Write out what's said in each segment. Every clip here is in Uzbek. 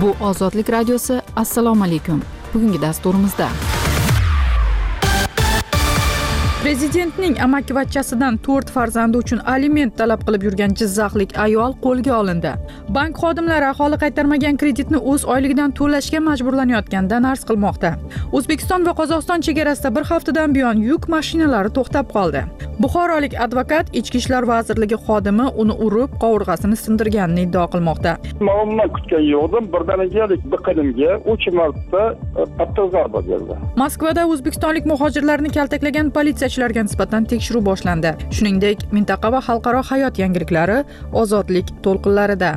Bu Ozodlik radiosi. Assalomu alaykum. Bugungi dasturimizda Prezidentning amakivachchasidan 4 farzandi uchun aliment talab qilib yurgan jizzaxlik ayol qo'lga olindi. Bank xodimlari aholi qaytarmagan kreditni o'z oyligidan to'lashga majburlanayotganidan arz qilmoqda. O'zbekiston va Qozog'iston chegarasida bir haftadan buyon yuk mashinalari to'xtab qoldi. Buxorolik advokat Ichki ishlar vazirligi xodimi uni urib, qovurg'asini sindirganini iddao qilmoqda. Ma'lumot kutgan yo'qdim. Birdanigalik biqinimga 3 marta qattiq zarba berdi. Moskvada o'zbekistonlik muhojirlarni kaltaklagan politsiyachilarga nisbatan tekshiruv boshlandi. Shuningdek, mintaqa va xalqaro hayot yangiliklari Ozodlik to'lqinlarida.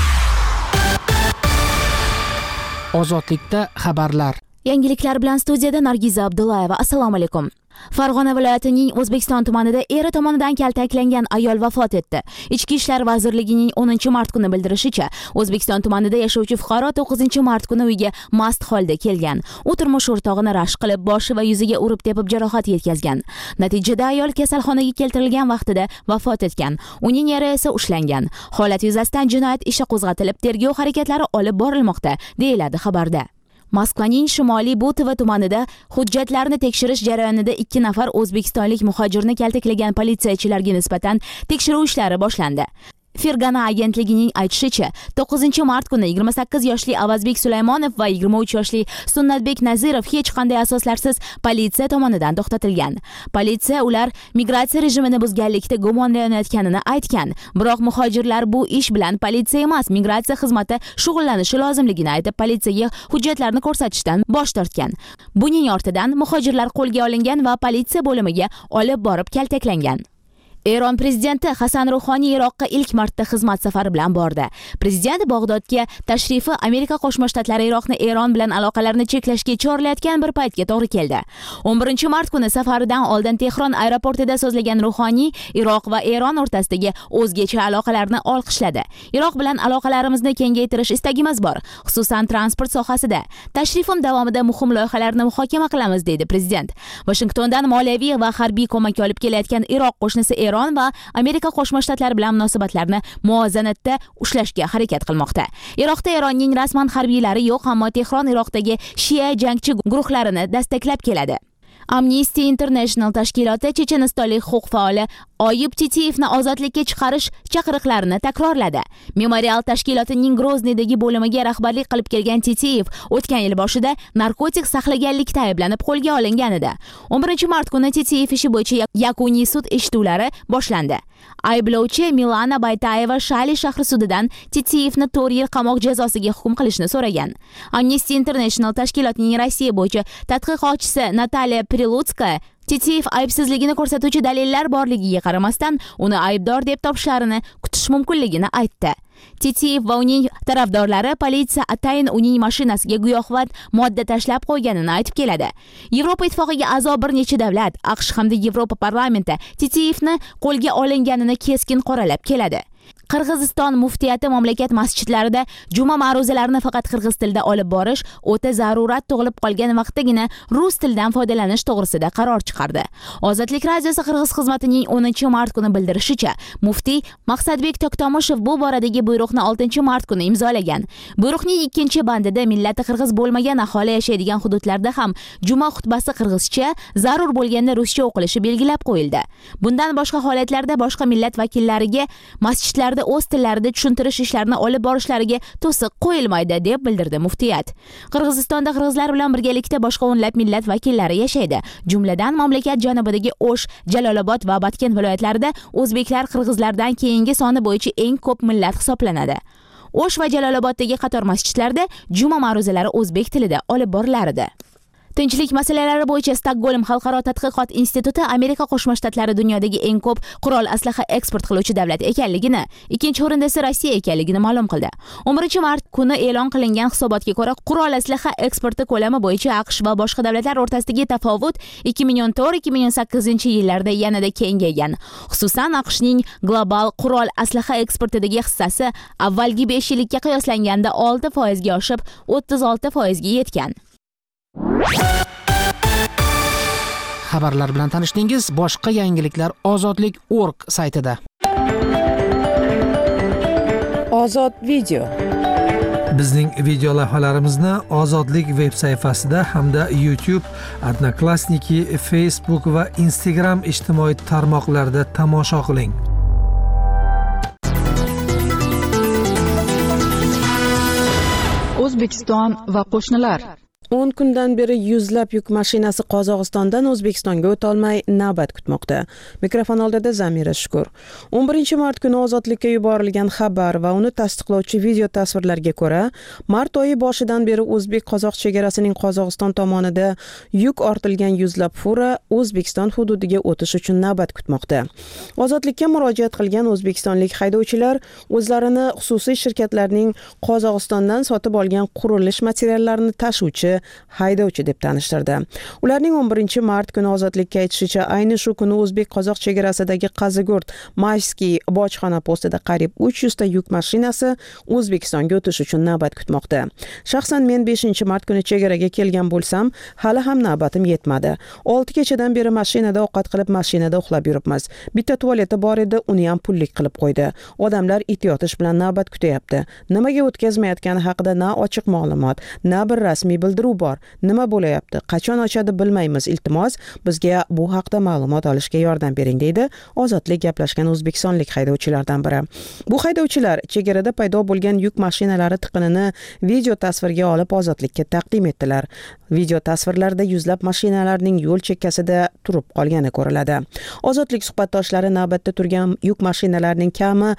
Ozodlikda xabarlar. Yangiliklar bilan studiyada Nargiza Abdullayeva. Assalomu alaykum. Farg'ona viloyatining O'zbekiston tumanida eri tomonidan kaltaklangan ayol vafot etdi. Ichki ishlar vazirligining 10-mart kuni bildirishicha, O'zbekiston tumanida yashovchi fuqaro 9-mart kuni uyga mast holda kelgan. U turmush o'rtog'ini rashk qilib, boshi va yuziga urib tepib jarohat yetkazgan. Natijada ayol kasalxonaga keltirilgan vaqtida vafot etgan. Uning eri esa ushlangan. Holat yuzasidan jinoyat ishi qo'zg'atilib, tergov harakatlari olib borilmoqda, deyiladi xabarda. Moskvaning Shimoliy Butova tumanida hujjatlarni tekshirish jarayonida 2 nafar o'zbekistonlik muhojirni kaltaklagan politsiyachilarga nisbatan tekshiruv ishlari boshlandi. Fergana agentligining aytishicha, 9-mart kuni 28 yoshli Avazbek Sulaymonov va 23 yoshli Sunnatbek Nazirov hech qanday asoslarsiz politsiya tomonidan to'xtatilgan. Politsiya ular migratsiya rejimini buzganlikda gumonlanayotganini aytgan. Biroq muhojirlar bu ish bilan politsiya emas, migratsiya xizmati shug'ullanishi lozimligini aytib, politsiyaga hujjatlarni ko'rsatishdan bosh tortgan. Buning ortidan muhojirlar qo'lga olingan va politsiya bo'limiga olib borib kaltaklangan. Eron prezidenti Hasan Ruhoniy Iroqqa ilk marta xizmat safari bilan bordi. Prezident Bag'dodga tashrifi Amerika Qo'shma Shtatlari Iroqni Eron bilan aloqalarni cheklashga chorlayotgan bir paytga to'g'ri keldi. 11-mart kuni safaridan oldin Tehron aeroportida so'zlagan Ruhoniy Iroq va Eron o'rtasidagi o'zgacha aloqalarni olqishladi. Iroq bilan aloqalarimizni kengaytirish istagimiz bor, xususan transport sohasida. Tashrifim davomida muhim loyihalarni muhokama qilamiz, dedi prezident. Washingtondan moliyaviy va harbiy ko'mak olib kelayotgan Iroq qo'shnisi Eron va Amerika Qo'shma Shtatlari bilan munosabatlarni muvozanatda ushlashga harakat qilmoqda. Iroqda Eronning rasman harbiylari yo'q, ammo Tehron Iroqdagi shia jangchi guruhlarini dastaklab keladi. Amnesty International tashkiloti chechenistonlik huquq faoli Oyib Titiyevni ozodlikka chiqarish chaqiriqlarini takrorladi. Memorial tashkilotining Grozniydagi bo'limiga rahbarlik qilib kelgan Titiyev o'tgan yil boshida narkotik saqlaganlikda ayblanib qo'lga olingan edi. 11-mart kuni Titiyev ishi bo'yicha yakuniy sud eshituvlari boshlandi. Ayblovchi Milana Baytayeva Shali shahri sudidan Titiyevni 4 yil qamoq jazosiga hukm qilishni so'ragan. Amnesty International tashkilotining Rossiya bo'yicha tadqiqotchisi Nataliya Prilutskaya Titiyev aybsizligini ko'rsatuvchi dalillar borligiga qaramasdan uni aybdor deb topishlarini kutish mumkinligini aytdi. Titiyev va uning tarafdorlari politsiya atayin uning mashinasiga giyohvand modda tashlab qo'yganini aytib keladi. Yevropa ittifoqiga a'zo bir necha davlat, AQSh hamda Yevropa parlamenti Titiyevni qo'lga olinganini keskin qoralab keladi. Qirg'iziston muftiyati mamlakat masjidlarida juma ma'ruzalarini faqat qirg'iz tilida olib borish o'ta zarurat tug'ilib qolgan vaqtdagina rus tilidan foydalanish to'g'risida qaror chiqardi. Ozodlik radiosi Qirg'iz xizmatining 10-mart kuni bildirishicha, muftiy Maqsadbek Toktomushev bu boradagi buyruqni 6-mart kuni imzolagan. Buyruqning 2-bandida millati qirg'iz bo'lmagan aholi yashaydigan hududlarda ham juma xutbasi qirg'izcha, zarur bo'lganda ruscha o'qilishi belgilab qo'yildi. Bundan boshqa holatlarda boshqa millat vakillariga masjidlarda o'z tillarida tushuntirish ishlarini olib borishlariga to'siq qo'yilmaydi, deb bildirdi muftiyat. Qirg'izistonda qirg'izlar bilan birgalikda boshqa o'nlab millat vakillari yashaydi. Jumladan mamlakat janubidagi O'sh, Jalolobod va Batkent viloyatlarida o'zbeklar qirg'izlardan keyingi soni bo'yicha eng ko'p millat hisoblanadi. O'sh va Jaloloboddagi qator masjidlarda juma ma'ruzalari o'zbek tilida olib borilar edi. Tinchlik masalalari bo'yicha Stokgolm xalqaro tadqiqot instituti Amerika Qo'shma Shtatlari dunyodagi eng ko'p qurol aslaha eksport qiluvchi davlat ekanligini, ikkinchi o'rinda esa Rossiya ekanligini ma'lum qildi. 11-mart kuni e'lon qilingan hisobotga ko'ra, qurol aslaha eksporti ko'lami bo'yicha AQSh va boshqa davlatlar o'rtasidagi tafovut 2014-2008 yillarda yanada kengaygan. Xususan, AQShning global qurol aslaha eksportidagi hissasi avvalgi 5 yillikka qiyoslanganda 6% ga oshib, 36% ga yetgan. Xabarlar bilan tanishdingiz. Boshqa yangiliklar ozodlik.org saytida. Ozod video. Bizning video lavhalarimizni Ozodlik veb sayfasida hamda YouTube, Odnoklassniki, Facebook va Instagram ijtimoiy tarmoqlarida tomosha qiling. O'zbekiston va qo'shnilar. 10 kundan beri yuzlab yuk mashinasi Qozog'istondan O'zbekistonga o'tolmay navbat kutmoqda. Mikrofon oldida Zamira Shukur. 11 mart kuni ozodlikka yuborilgan xabar va uni tasdiqlovchi video tasvirlarga ko'ra, mart oyi boshidan beri o'zbek-qozoq chegarasining Qozog'iston tomonida yuk ortilgan yuzlab fura O'zbekiston hududiga o'tish uchun navbat kutmoqda. Ozodlikka murojaat qilgan o'zbekistonlik haydovchilar o'zlarini xususiy shirkatlarning Qozog'istondan sotib olgan qurilish materiallarini tashuvchi haydovchi deb tanishtirdi. Ularning 11 mart kuni ozodlikka aytishicha, ayni shu kuni o'zbek-qozoq chegarasidagi Qazigurt Mayskiy bojxona postida qariyb 300 ta yuk mashinasi O'zbekistonga o'tish uchun navbat kutmoqda. Shaxsan men 5 mart kuni chegaraga kelgan bo'lsam, hali ham navbatim yetmadi. 6 kechadan beri mashinada ovqat qilib, mashinada uxlab yuribmiz. Bitta tualeti bor edi, uni ham pullik qilib qo'ydi. Odamlar it yotish bilan navbat kutyapti. Nimaga o'tkazmayotgani haqida na ochiq ma'lumot, na bir rasmiy bildiruv bor. Nima bo'layapti? Qachon ochadi bilmaymiz. Iltimos, bizga bu haqda ma'lumot olishga yordam bering, deydi Ozodlik gaplashgan o'zbekistonlik haydovchilardan biri. Bu haydovchilar chegarada paydo bo'lgan yuk mashinalari tiqinini video tasvirga olib Ozodlikka taqdim etdilar. Video tasvirlarda yuzlab mashinalarning yo'l chekkasida turib qolgani ko'riladi. Ozodlik suhbatdoshlari navbatda turgan yuk mashinalarining kami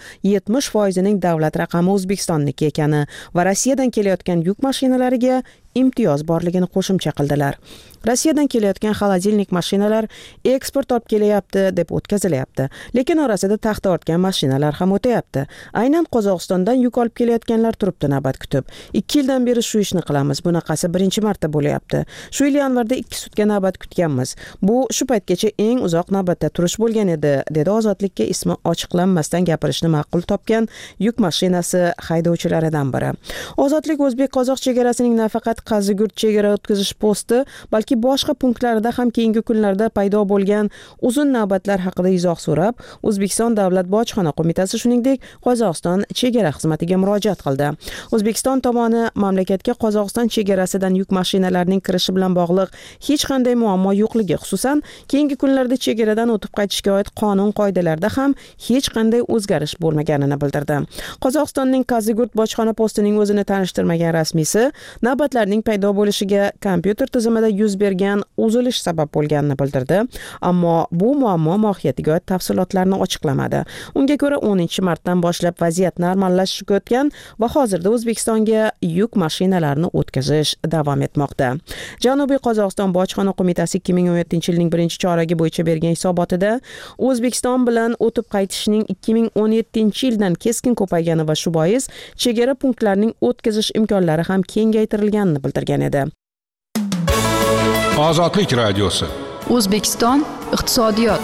70% davlat raqami O'zbekistonniki ekani va Rossiyadan kelayotgan yuk mashinalariga imtiyoz borligini qo'shimcha qildilar. Rossiyadan kelayotgan xolodilnik mashinalar eksport olib kelyapti deb o'tkazilyapti, lekin orasida taxta ortgan mashinalar ham o'tayapti. Aynan Qozog'istondan yuk olib kelayotganlar turibdi navbat kutib. 2 yildan beri shu ishni qilamiz. Bunaqasi birinchi marta bo'lyapti. Shu yil yanvarda 2 sutka navbat kutganmiz. Bu shu paytgacha eng uzoq navbatda turish bo'lgan edi, dedi Ozodlikka ismi ochiqlanmasdan gapirishni ma'qul topgan yuk mashinasi haydovchilaridan biri. Ozodlik o'zbek-qozoq chegarasining nafaqat Qazigurt chegara o'tkazish posti, balki boshqa punktlarida ham keyingi kunlarda paydo bo'lgan uzun navbatlar haqida izoh so'rab, O'zbekiston Davlat bojxona qo'mitasi shuningdek Qozog'iston chegara xizmatiga murojaat qildi. O'zbekiston tomoni mamlakatga Qozog'iston chegarasidan yuk mashinalarining kirishi bilan bog'liq hech qanday muammo yo'qligi, xususan keyingi kunlarda chegaradan o'tib qaytishga oid qonun-qoidalarda ham hech qanday o'zgarish bo'lmaganini bildirdi. Qozog'istonning Qazigurt bojxona postining o'zini tanishtirmagan rasmiysi navbatlarning paydo bo'lishiga kompyuter tizimida yuz bergan uzilish sabab bo'lganini bildirdi, ammo bu muammo mohiyatiga oid tafsilotlarni ochiqlamadi. Unga ko'ra 10 martdan boshlab vaziyat normallashishga o'tgan va hozirda O'zbekistonga yuk mashinalarini o'tkazish davom etmoqda. Janubiy Qozog'iston bojxona qo'mitasi 2017-yilning 1-choragi bo'yicha bergan hisobotida O'zbekiston bilan o'tib qaytishning 2017-yildan keskin ko'paygani va shu bois chegara punktlarining o'tkazish imkonlari ham kengaytirilganini bildirgan edi. Ozodlik radiosi. O'zbekiston iqtisodiyot.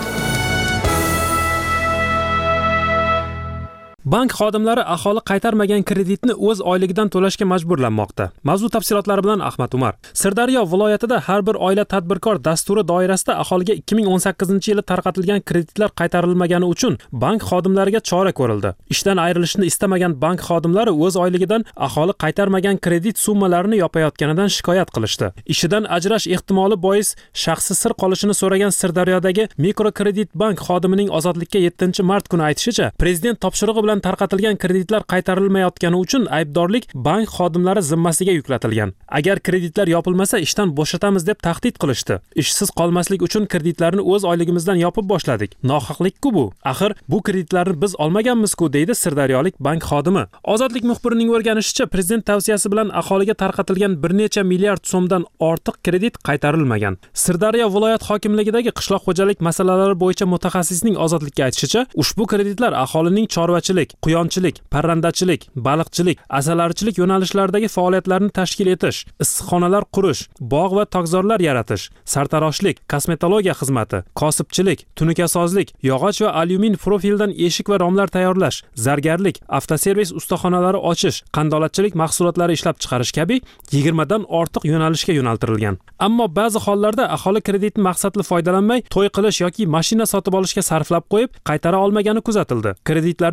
Bank xodimlari aholi qaytarmagan kreditni o'z oyligidan to'lashga majburlanmoqda. Mavzu tafsilotlari bilan Ahmad Umar. Sirdaryo viloyatida har bir oila tadbirkor dasturi doirasida aholiga 2018-yili tarqatilgan kreditlar qaytarilmagani uchun bank xodimlariga chora ko'rildi. Ishdan ayrilishni istamagan bank xodimlari o'z oyligidan aholi qaytarmagan kredit summalarini yopayotganidan shikoyat qilishdi. Ishidan ajrash ehtimoli bois shaxsi sir qolishini so'ragan Sirdaryodagi mikrokredit bank xodimining Ozodlikka 7-mart kuni aytishicha, prezident topshirig'i bilan tarqatilgan kreditlar qaytarilmayotgani uchun aybdorlik bank xodimlari zimmasiga yuklatilgan. Agar kreditlar yopilmasa ishdan bo'shatamiz deb tahdid qilishdi. Ishsiz qolmaslik uchun kreditlarni o'z oyligimizdan yopib boshladik. Nohaqlik-ku bu. Axir bu kreditlarni biz olmaganmiz-ku, deydi Sirdaryolik bank xodimi. Ozodlik muxbirining o'rganishicha, prezident tavsiyasi bilan aholiga tarqatilgan bir necha milliard so'mdan ortiq kredit qaytarilmagan. Sirdaryo viloyat hokimligidagi qishloq xo'jalik masalalari bo'yicha mutaxassisning Ozodlikka aytishicha, ushbu kreditlar aholining chorvachilik, quyonchilik, parrandachilik, baliqchilik, asalarichilik yo'nalishlaridagi faoliyatlarni tashkil etish, issiqxonalar qurish, bog' va tokzorlar yaratish, sartaroshlik, kosmetologiya xizmati, kosibchilik, tunukasozlik, yog'och va alyumin profildan eshik va romlar tayyorlash, zargarlik, avtoservis ustaxonalari ochish, qandolatchilik mahsulotlari ishlab chiqarish kabi 20 dan ortiq yo'nalishga yo'naltirilgan. Ammo ba'zi hollarda aholi kreditni maqsadli foydalanmay, to'y qilish yoki mashina sotib olishga sarflab qo'yib, qaytara olmagani kuzatildi. Kreditlarni qaytarish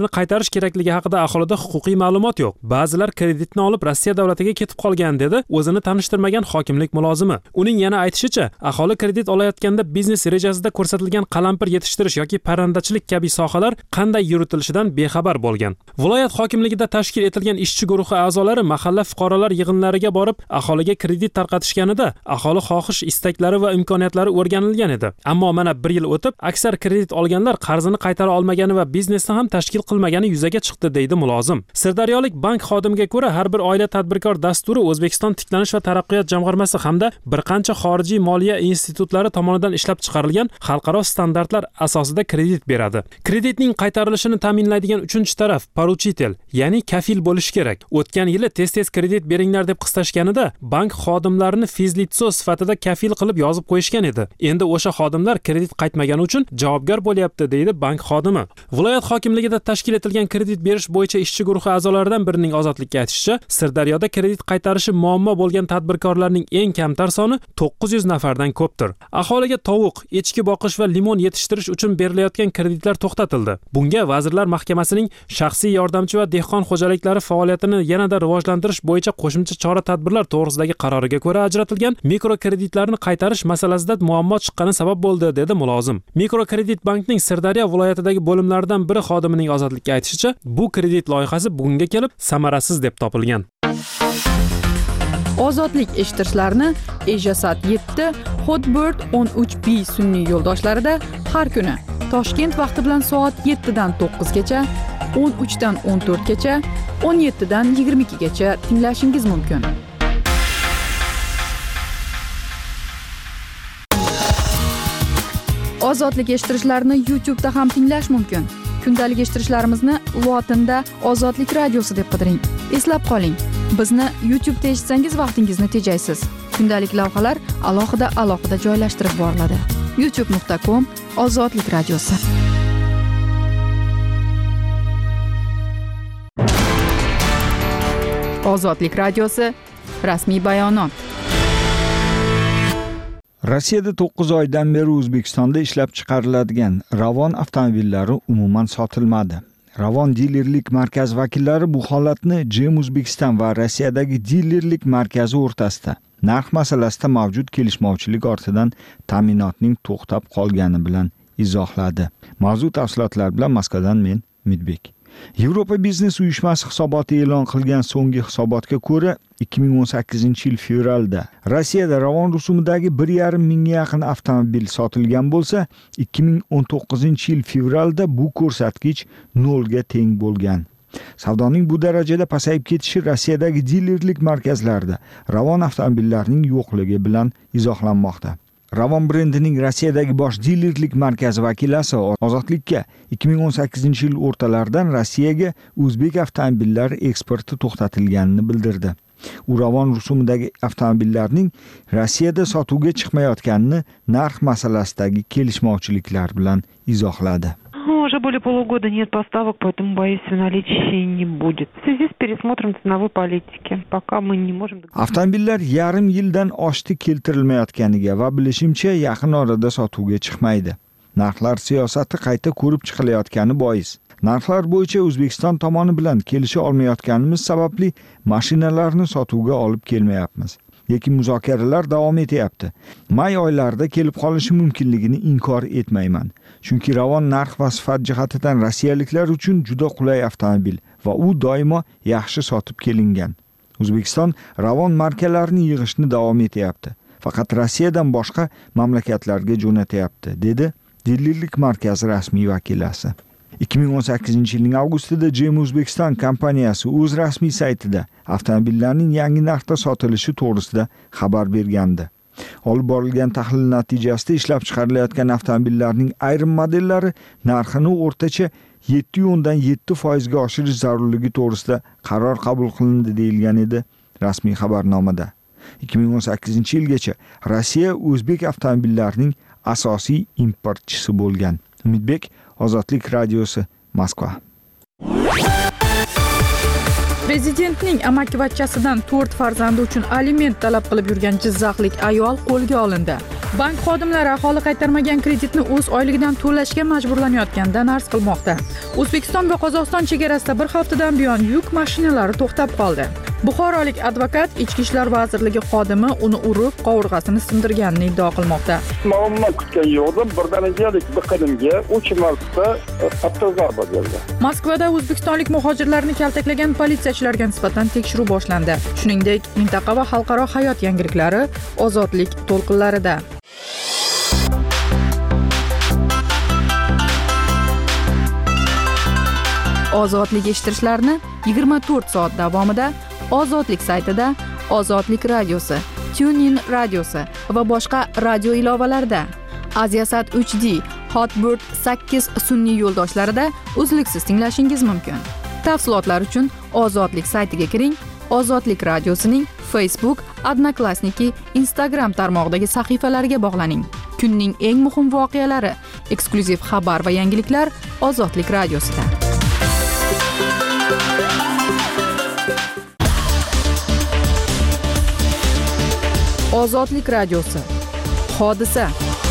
qaytarish kerakligi haqida aholida huquqiy ma'lumot yo'q. Ba'zilar kreditni olib Rossiya davlatiga ketib qolgan dedi o'zini tanishtirmagan hokimlik mulozimi. Uning yana aytishicha, aholi kredit olayotganda biznes rejasida ko'rsatilgan qalampir yetishtirish yoki parrandachilik kabi sohalar qanday yuritilishidan bexabar bo'lgan. Viloyat hokimligida tashkil etilgan ishchi guruhi a'zolari mahalla fuqarolar yig'inlariga borib, aholiga kredit tarqatishganida aholi xohish, istaklari va imkoniyatlari o'rganilgan edi. Ammo mana 1 yil o'tib, aksar kredit olganlar qarzini qaytara olmagani va biznesni ham tashkil qilmagani yuzaga chiqdi deydi mulozim. Sirdaryolik bank xodimiga ko'ra, har bir oila tadbirkor dasturi O'zbekiston tiklanish va taraqqiyot jamg'armasi hamda bir qancha xorijiy moliya institutlari tomonidan ishlab chiqarilgan xalqaro standartlar asosida kredit beradi. Kreditning qaytarilishini ta'minlaydigan uchinchi taraf poruchitel, ya'ni kafil bo'lishi kerak. O'tgan yili tez-tez kredit beringlar deb qistashganida bank xodimlarini fizlitso sifatida kafil qilib yozib qo'yishgan edi. Endi o'sha xodimlar kredit qaytmagani uchun javobgar bo'lyapti deydi bank xodimi. Viloyat hokimligida tashkil etilgan kredit berish bo'yicha ishchi guruhi a'zolaridan birining ozodlikka aytishicha, Sirdaryoda kredit qaytarishi muammo bo'lgan tadbirkorlarning eng kamtar soni 900 nafardan ko'pdir. Aholiga tovuq, echki boqish va limon yetishtirish uchun berilayotgan kreditlar to'xtatildi. Bunga Vazirlar Mahkamasining shaxsiy yordamchi va dehqon xo'jaliklari faoliyatini yanada rivojlantirish bo'yicha qo'shimcha chora-tadbirlar to'g'risidagi qaroriga ko'ra ajratilgan mikrokreditlarni qaytarish masalasida muammo chiqqani sabab bo'ldi, dedi mulozim. Mikrokredit bankning Sirdaryo viloyatidagi bo'limlaridan biri xodimining ozodlikka aytishicha, bu kredit loyihasi bugunga kelib samarasiz deb topilgan. Ozodlik eshittirishlarni Ejasat 7, Hotbird 13B sun'iy yo'ldoshlarida har kuni Toshkent vaqti bilan soat 7 dan 9 gacha, 13 dan 14 gacha, 17 dan 22 gacha tinglashingiz mumkin. Ozodlik eshittirishlarni YouTube'da ham tinglash mumkin. Kundalik eshittirishlarimizni lotinda Ozodlik radiosi deb qidiring. Eslab qoling, bizni YouTube'da eshitsangiz vaqtingizni tejaysiz. Kundalik lavhalar alohida joylashtirib boriladi. youtube.com/Ozodlik radiosi. Ozodlik radiosi rasmiy bayonot. Rossiyada 9 oydan beri O'zbekistonda ishlab chiqariladigan Ravon avtomobillari umuman sotilmadi. Ravon dilerlik markazi vakillari bu holatni GM O'zbekiston va Rossiyadagi dilerlik markazi o'rtasida narx masalasida mavjud kelishmovchilik ortidan ta'minotning to'xtab qolgani bilan izohladi. Mavzu tafsilotlar bilan Moskvadan men Midbek. Yevropa biznes uyushmasi hisoboti e'lon qilgan so'nggi hisobotga ko'ra 2018-yil fevralda Rossiyada Ravon rusumidagi 1,5 mingga yaqin avtomobil sotilgan bo'lsa, 2019-yil fevralda bu ko'rsatkich 0 ga teng bo'lgan. Savdoning bu darajada pasayib ketishi Rossiyadagi dilerlik markazlarida Ravon avtomobillarining yo'qligi bilan izohlanmoqda. Ravon brendining Rossiyadagi bosh dilerlik markazi vakilasi Ozodlikka 2018-yil o'rtalaridan Rossiyaga o'zbek avtomobillari eksporti to'xtatilganini bildirdi. U Ravon rusumidagi avtomobillarning Rossiyada sotuvga chiqmayotganini narx masalasidagi kelishmovchiliklar bilan izohladi. Уже более полугода нет поставок, поэтому, боюсь, в наличии не будет. В связи с пересмотром ценовой политики, пока мы не можем... Avtomobillar yarim yildan oshdi keltirilmayotganiga va bilishimcha yaqin orada sotuvga chiqmaydi. Narxlar siyosati qayta ko'rib chiqilayotgani bois. Narxlar bo'yicha O'zbekiston tomoni bilan kelisha olmayotganimiz sababli mashinalarni sotuvga olib kelmayapmiz. Lekin muzokaralar davom etyapti. May oylarida kelib qolishi mumkinligini inkor etmayman. Chunki Ravon narx va sifat jihatidan rossiyaliklar uchun juda qulay avtomobil va u doimo yaxshi sotib kelingan. O'zbekiston Ravon markalarini yig'ishni davom etyapti. Faqat Rossiyadan boshqa mamlakatlarga jo'natyapti, dedi dilerlik markazi rasmiy vakilasi. 2018-yilning avgustida GM O'zbekiston kompaniyasi o'z rasmiy saytida avtomobillarning yangi narxda sotilishi to'g'risida xabar bergandi. Olib borilgan tahlil natijasida ishlab chiqarilayotgan avtomobillarning ayrim modellari narxini o'rtacha 7.7% ga oshirish zarurligi to'g'risida qaror qabul qilindi deyilgan edi rasmiy xabarnomada. 2018-yilgacha Rossiya o'zbek avtomobillarining asosiy importchisi bo'lgan. Umidbek, Ozodlik radiosi, Moskva. Prezidentning amakivachchasidan 4 farzandi uchun aliment talab qilib yurgan jizzaxlik ayol qo'lga olindi. Bank xodimlari aholi qaytarmagan kreditni o'z oyligidan to'lashga majburlanayotganidan arz qilmoqda. O'zbekiston va Qozog'iston chegarasida bir haftadan buyon yuk mashinalari to'xtab qoldi. Buxorolik advokat Ichki ishlar vazirligi xodimi uni urib, qovurg'asini sindirganini iddao qilmoqda. Umuman kutgan yo'qdim. Birdaniga biqinimga 3 marta qattiq zarba berdi. Moskvada o'zbekistonlik muhojirlarni kaltaklagan politsiyachilarga nisbatan tekshiruv boshlandi. Shuningdek, mintaqa va xalqaro hayot yangiliklari ozodlik to'lqinlarida. Ozodlik eshittirishlarni 24 soat davomida Ozodlik saytida, Ozodlik radiosi, TuneIn radiosi va boshqa radio ilovalarida, Aziasat 3D, Hotbird 8 sun'iy yo'ldoshlarida uzluksiz tinglashingiz mumkin. Tafsilotlar uchun Ozodlik saytiga kiring, Ozodlik radiosining Facebook, Odnoklassniki, Instagram tarmog'idagi sahifalariga bog'laning. Kunning eng muhim voqealari, eksklyuziv xabar va yangiliklar Ozodlik radiosida. Ozodlik radiosi. Hodisa.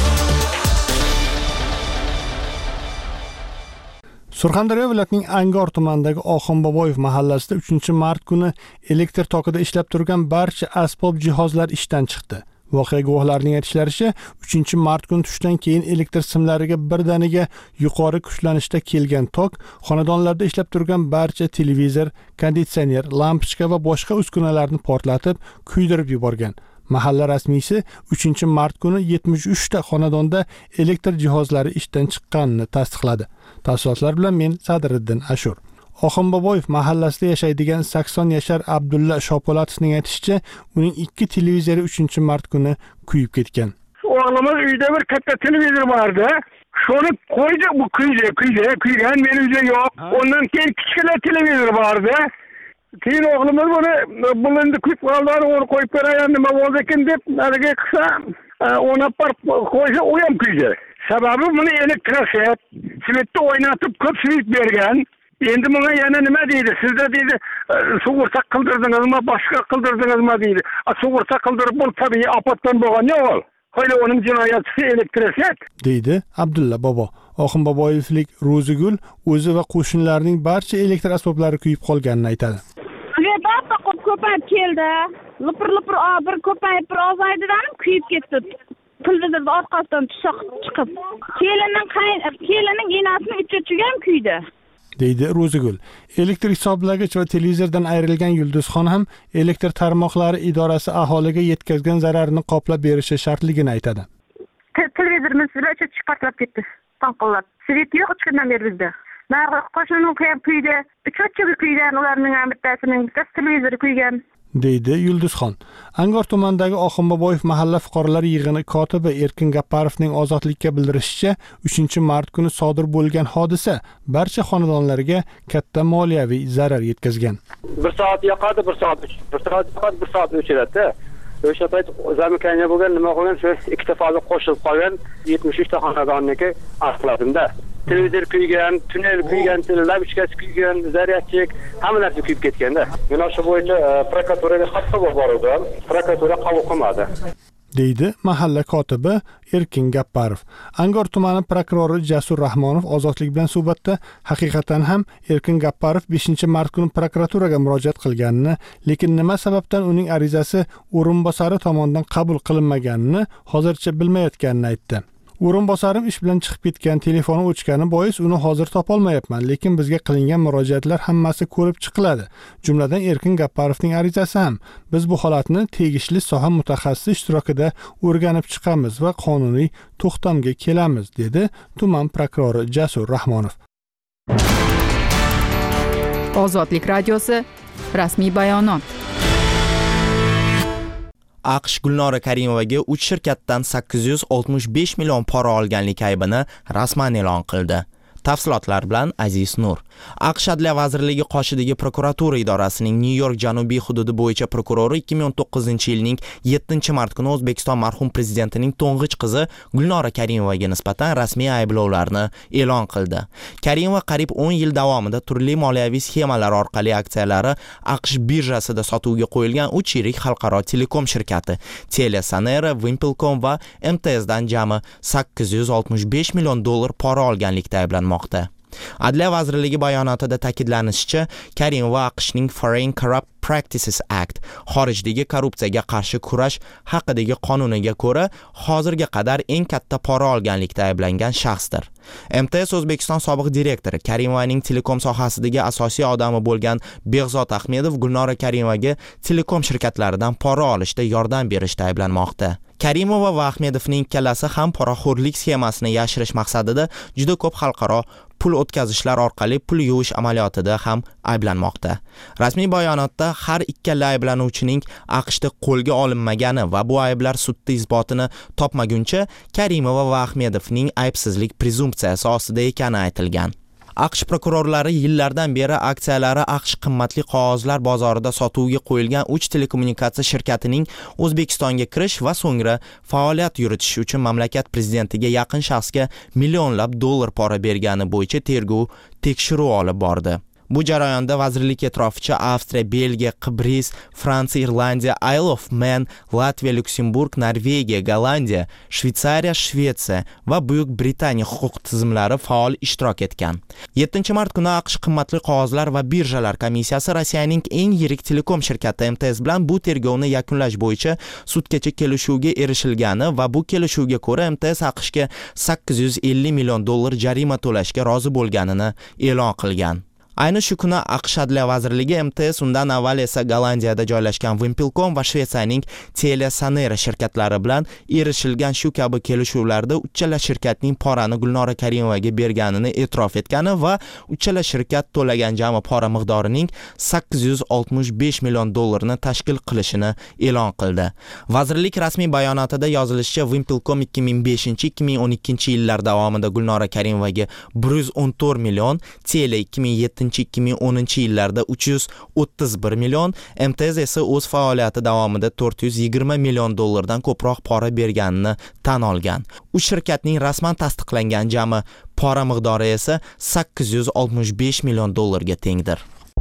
Surxondaryo viloyatining Angor tumanidagi Oxunboboyev mahallasida 3-mart kuni elektr tokida ishlab turgan barcha asbob jihozlar ishdan chiqdi. Voqea guvohlarining aytishlaricha, 3-mart kuni tushdan keyin elektr simlariga birdaniga yuqori kuchlanishda kelgan tok xonadonlarda ishlab turgan barcha televizor, konditsioner, lampochka va boshqa uskunalarni portlatib, kuydirib yuborgan. Mahalla rasmiysi 3-mart kuni 73 ta xonadonda elektr jihozlari ishdan chiqqanini tasdiqladi. Tafsilotlar bilan men Sadriddin Ashur. Oxunboboyev mahallasida yashaydigan 80 yashar Abdulla Shopolatovning aytishicha, uning 2 televizori 3-mart kuni kuyib ketgan. O'g'limiz uyda bir katta televizor bordi. Shuni qo'ydi, bu kuygan, meni uyda yo'q. Ondan keyin kichkina televizor bordi. Keyin o'g'limiz buni endi kuyib qoldi, uni qo'yib beraman, nima bo'ldi ekan deb nariga qilsa, ona parib qo'ysa, u ham kuydi. Sababi buni elektroset, svetni o'ynatib ko'p svet bergan. Endi bunga yana nima deydi? Sizda deydi, sug'urta qildirdingizmi, boshqa qildirdingizmi deydi. Sug'urta qildirib bu tabiiy ofatdan bo'lgan yo'q. Qo'yli uning jinoyatchisi elektroset deydi Abdulla bobo. Oxunboboyevlik Ro'zigul o'zi va qo'shnilarining barcha elektr asboblari kuyib qolganini aytadi. Ko'payib keldi. Lipir bir ko'payib bir ozaydidan kuyib ketdi. Televizorda orqasidan tushoq chiqib. Kelining enasining uch-uchiga ham kuydi. deydi Ro'zigul. Elektr hisoblagich va televizordan ayrilgan Yulduzxon ham elektr tarmoqlari idorasi aholiga yetkazgan zararni qoplab berishi shartligini aytadi. Televizorimiz bilan chiqartlab ketdi. Tanqollab. Svet yo'q chiqdan beri bizda. Narga qo'shnining kuydi. Uch-uchiga kuygan, ularning ham bittasining televizori kuygan. deydi Yulduzxon. Angor tumanidagi Oxunboboyev mahalla fuqarolar yig'ini kotibi Erkin Gapparovning Ozodlikka bildirishicha, 3-mart kuni sodir bo'lgan hodisa barcha xonadonlarga katta moliyaviy zarar yetkazgan. 1 soat yoqadi, 1 soat o'chiradi. O'sha payt zamikanya bo'lgan, nima qilgan, shu ikkita faza qo'shilib qolgan 73 ta xonadonniki aniqladim-da. Televizor kuygan, tunnel kuygan, lampochkasi kuygan, zaryadchik, hamma narsa kuyib ketganda. Men o'sha bo'yicha prokuraturaga xat yubordim. Prokuratura qabul qilmadi. deydi mahalla kotibi Erkin Gapparov. Angor tumani prokurori Jasur Rahmonov Ozodlik bilan suhbatda haqiqatan ham Erkin Gapparov 5-mart kuni prokuraturaga murojaat qilganini, lekin nima sababdan uning arizasi o'rinbosari tomonidan qabul qilinmaganini hozircha bilmayotganini aytdi. O'rinbosarim ish bilan chiqib ketgan, telefoni o'chgani bois uni hozir topolmayapman, lekin bizga qilingan murojaatlar hammasi ko'rib chiqiladi. Jumladan Erkin Gapparovning arizasi ham. Biz bu holatni tegishli soha mutaxassisi ishtirokida o'rganib chiqamiz va qonuniy to'xtamga kelamiz, dedi tuman prokurori Jasur Rahmonov. Ozodlik radiosi rasmiy bayonot. AQSh Gulnora Karimovaga 3 shirkatdan 865 million pora olganlik aybini rasman e'lon qildi. Tafsilotlar bilan Aziz Nur. AQSh Adliya vazirligi qoshidagi prokuratura idorasining New York janubiy hududi bo'yicha prokurori 2009-yilning 7-mart kuni O'zbekiston marhum prezidentining to'ng'ich qizi Gulnora Karimovaga nisbatan rasmiy ayblovlarni e'lon qildi. Karimova qariyb 10 yil davomida turli moliyaviy sxemalar orqali aksiyalari AQSh birjasida sotuvga qo'yilgan 3 yirik xalqaro telekom shirkati TeliaSonera, Wimpelcom va MTS dan jami $865 million pora olganlikda ayblanmoqda. Adliya vazirligi bayonotida ta'kidlanishicha, Karimova AQShning Foreign Corrupt Practices Act xorijdagi korrupsiyaga qarshi kurash haqidagi qonuniga ko'ra hozirga qadar eng katta pora olganlikda ayblangan shaxsdir. MTS O'zbekiston sobiq direktori Karimovaning telekom sohasidagi asosiy odami bo'lgan Behzod Ahmedov Gulnora Karimovaga telekom shirkatlaridan pora olishda yordam berishda ayblanmoqda. Karimova va Ahmedovning ikkalasi ham poraxo'rlik sxemasini yashirish maqsadida juda ko'p xalqaro pul o'tkazishlar orqali pul yuvish amaliyotida ham ayblanmoqda. Rasmiy bayonotda har ikkala ayblanuvchining AQShda qo'lga olinmagani va bu ayblar sudda isbotini topmaguncha Karimova va Ahmedovning aybsizlik prezumpsiyasi ostida ekani aytilgan. AQSh prokurorlari yillardan beri aksiyalari AQSh qimmatli qog'ozlar bozorida sotuvga qo'yilgan 3 telekommunikatsiya shirkatining O'zbekistonga kirish va so'ngra faoliyat yuritish uchun mamlakat prezidentiga yaqin shaxsga millionlab dollar pora bergani bo'yicha tergov tekshiruv olib bordi. Bu jarayonda vazirlik e'tiroficha Avstriya, Belgiya, Qibris, Fransiya, Irlandiya, Isle of Man, Latviya, Lyuksemburg, Norvegiya, Gollandiya, Shveysariya, Shvetsiya va Buyuk Britaniya huquq tizimlari faol ishtirok etgan. 7-mart kuni AQSh qimmatli qog'ozlar va birjalar komissiyasi Rossiyaning eng yirik telekom shirkati MTS bilan bu tergovni yakunlash bo'yicha sudgacha kelishuvga erishilgani va bu kelishuvga ko'ra MTS AQShga 850 million dollar jarima to'lashga rozi bo'lganini e'lon qilgan. Ayni shu kuni AQSh Adliya vazirligi MTS undan avval esa Gollandiyada joylashgan Wimpelcom va Shvetsiyaning TeliaSonera shirkatlari bilan erishilgan shu kabi kelishuvlarda uchala shirkatning porani Gulnora Karimovaga berganini e'tirof etgani va uchala shirkat to'lagan jami pora miqdorining 865 million dollarni tashkil qilishini e'lon qildi. Vazirlik rasmiy bayonotida yozilishicha, Wimpelcom 2005-2012 yillar davomida Gulnora Karimovaga 114 million, Telia 2010 yillarda 331 million, MTS esa o'z faoliyati davomida 420 million dollardan ko'proq pora berganini tan olgan. Uch shirkatning rasman tasdiqlangan jami pora miqdori esa 865 million dollarga tengdir.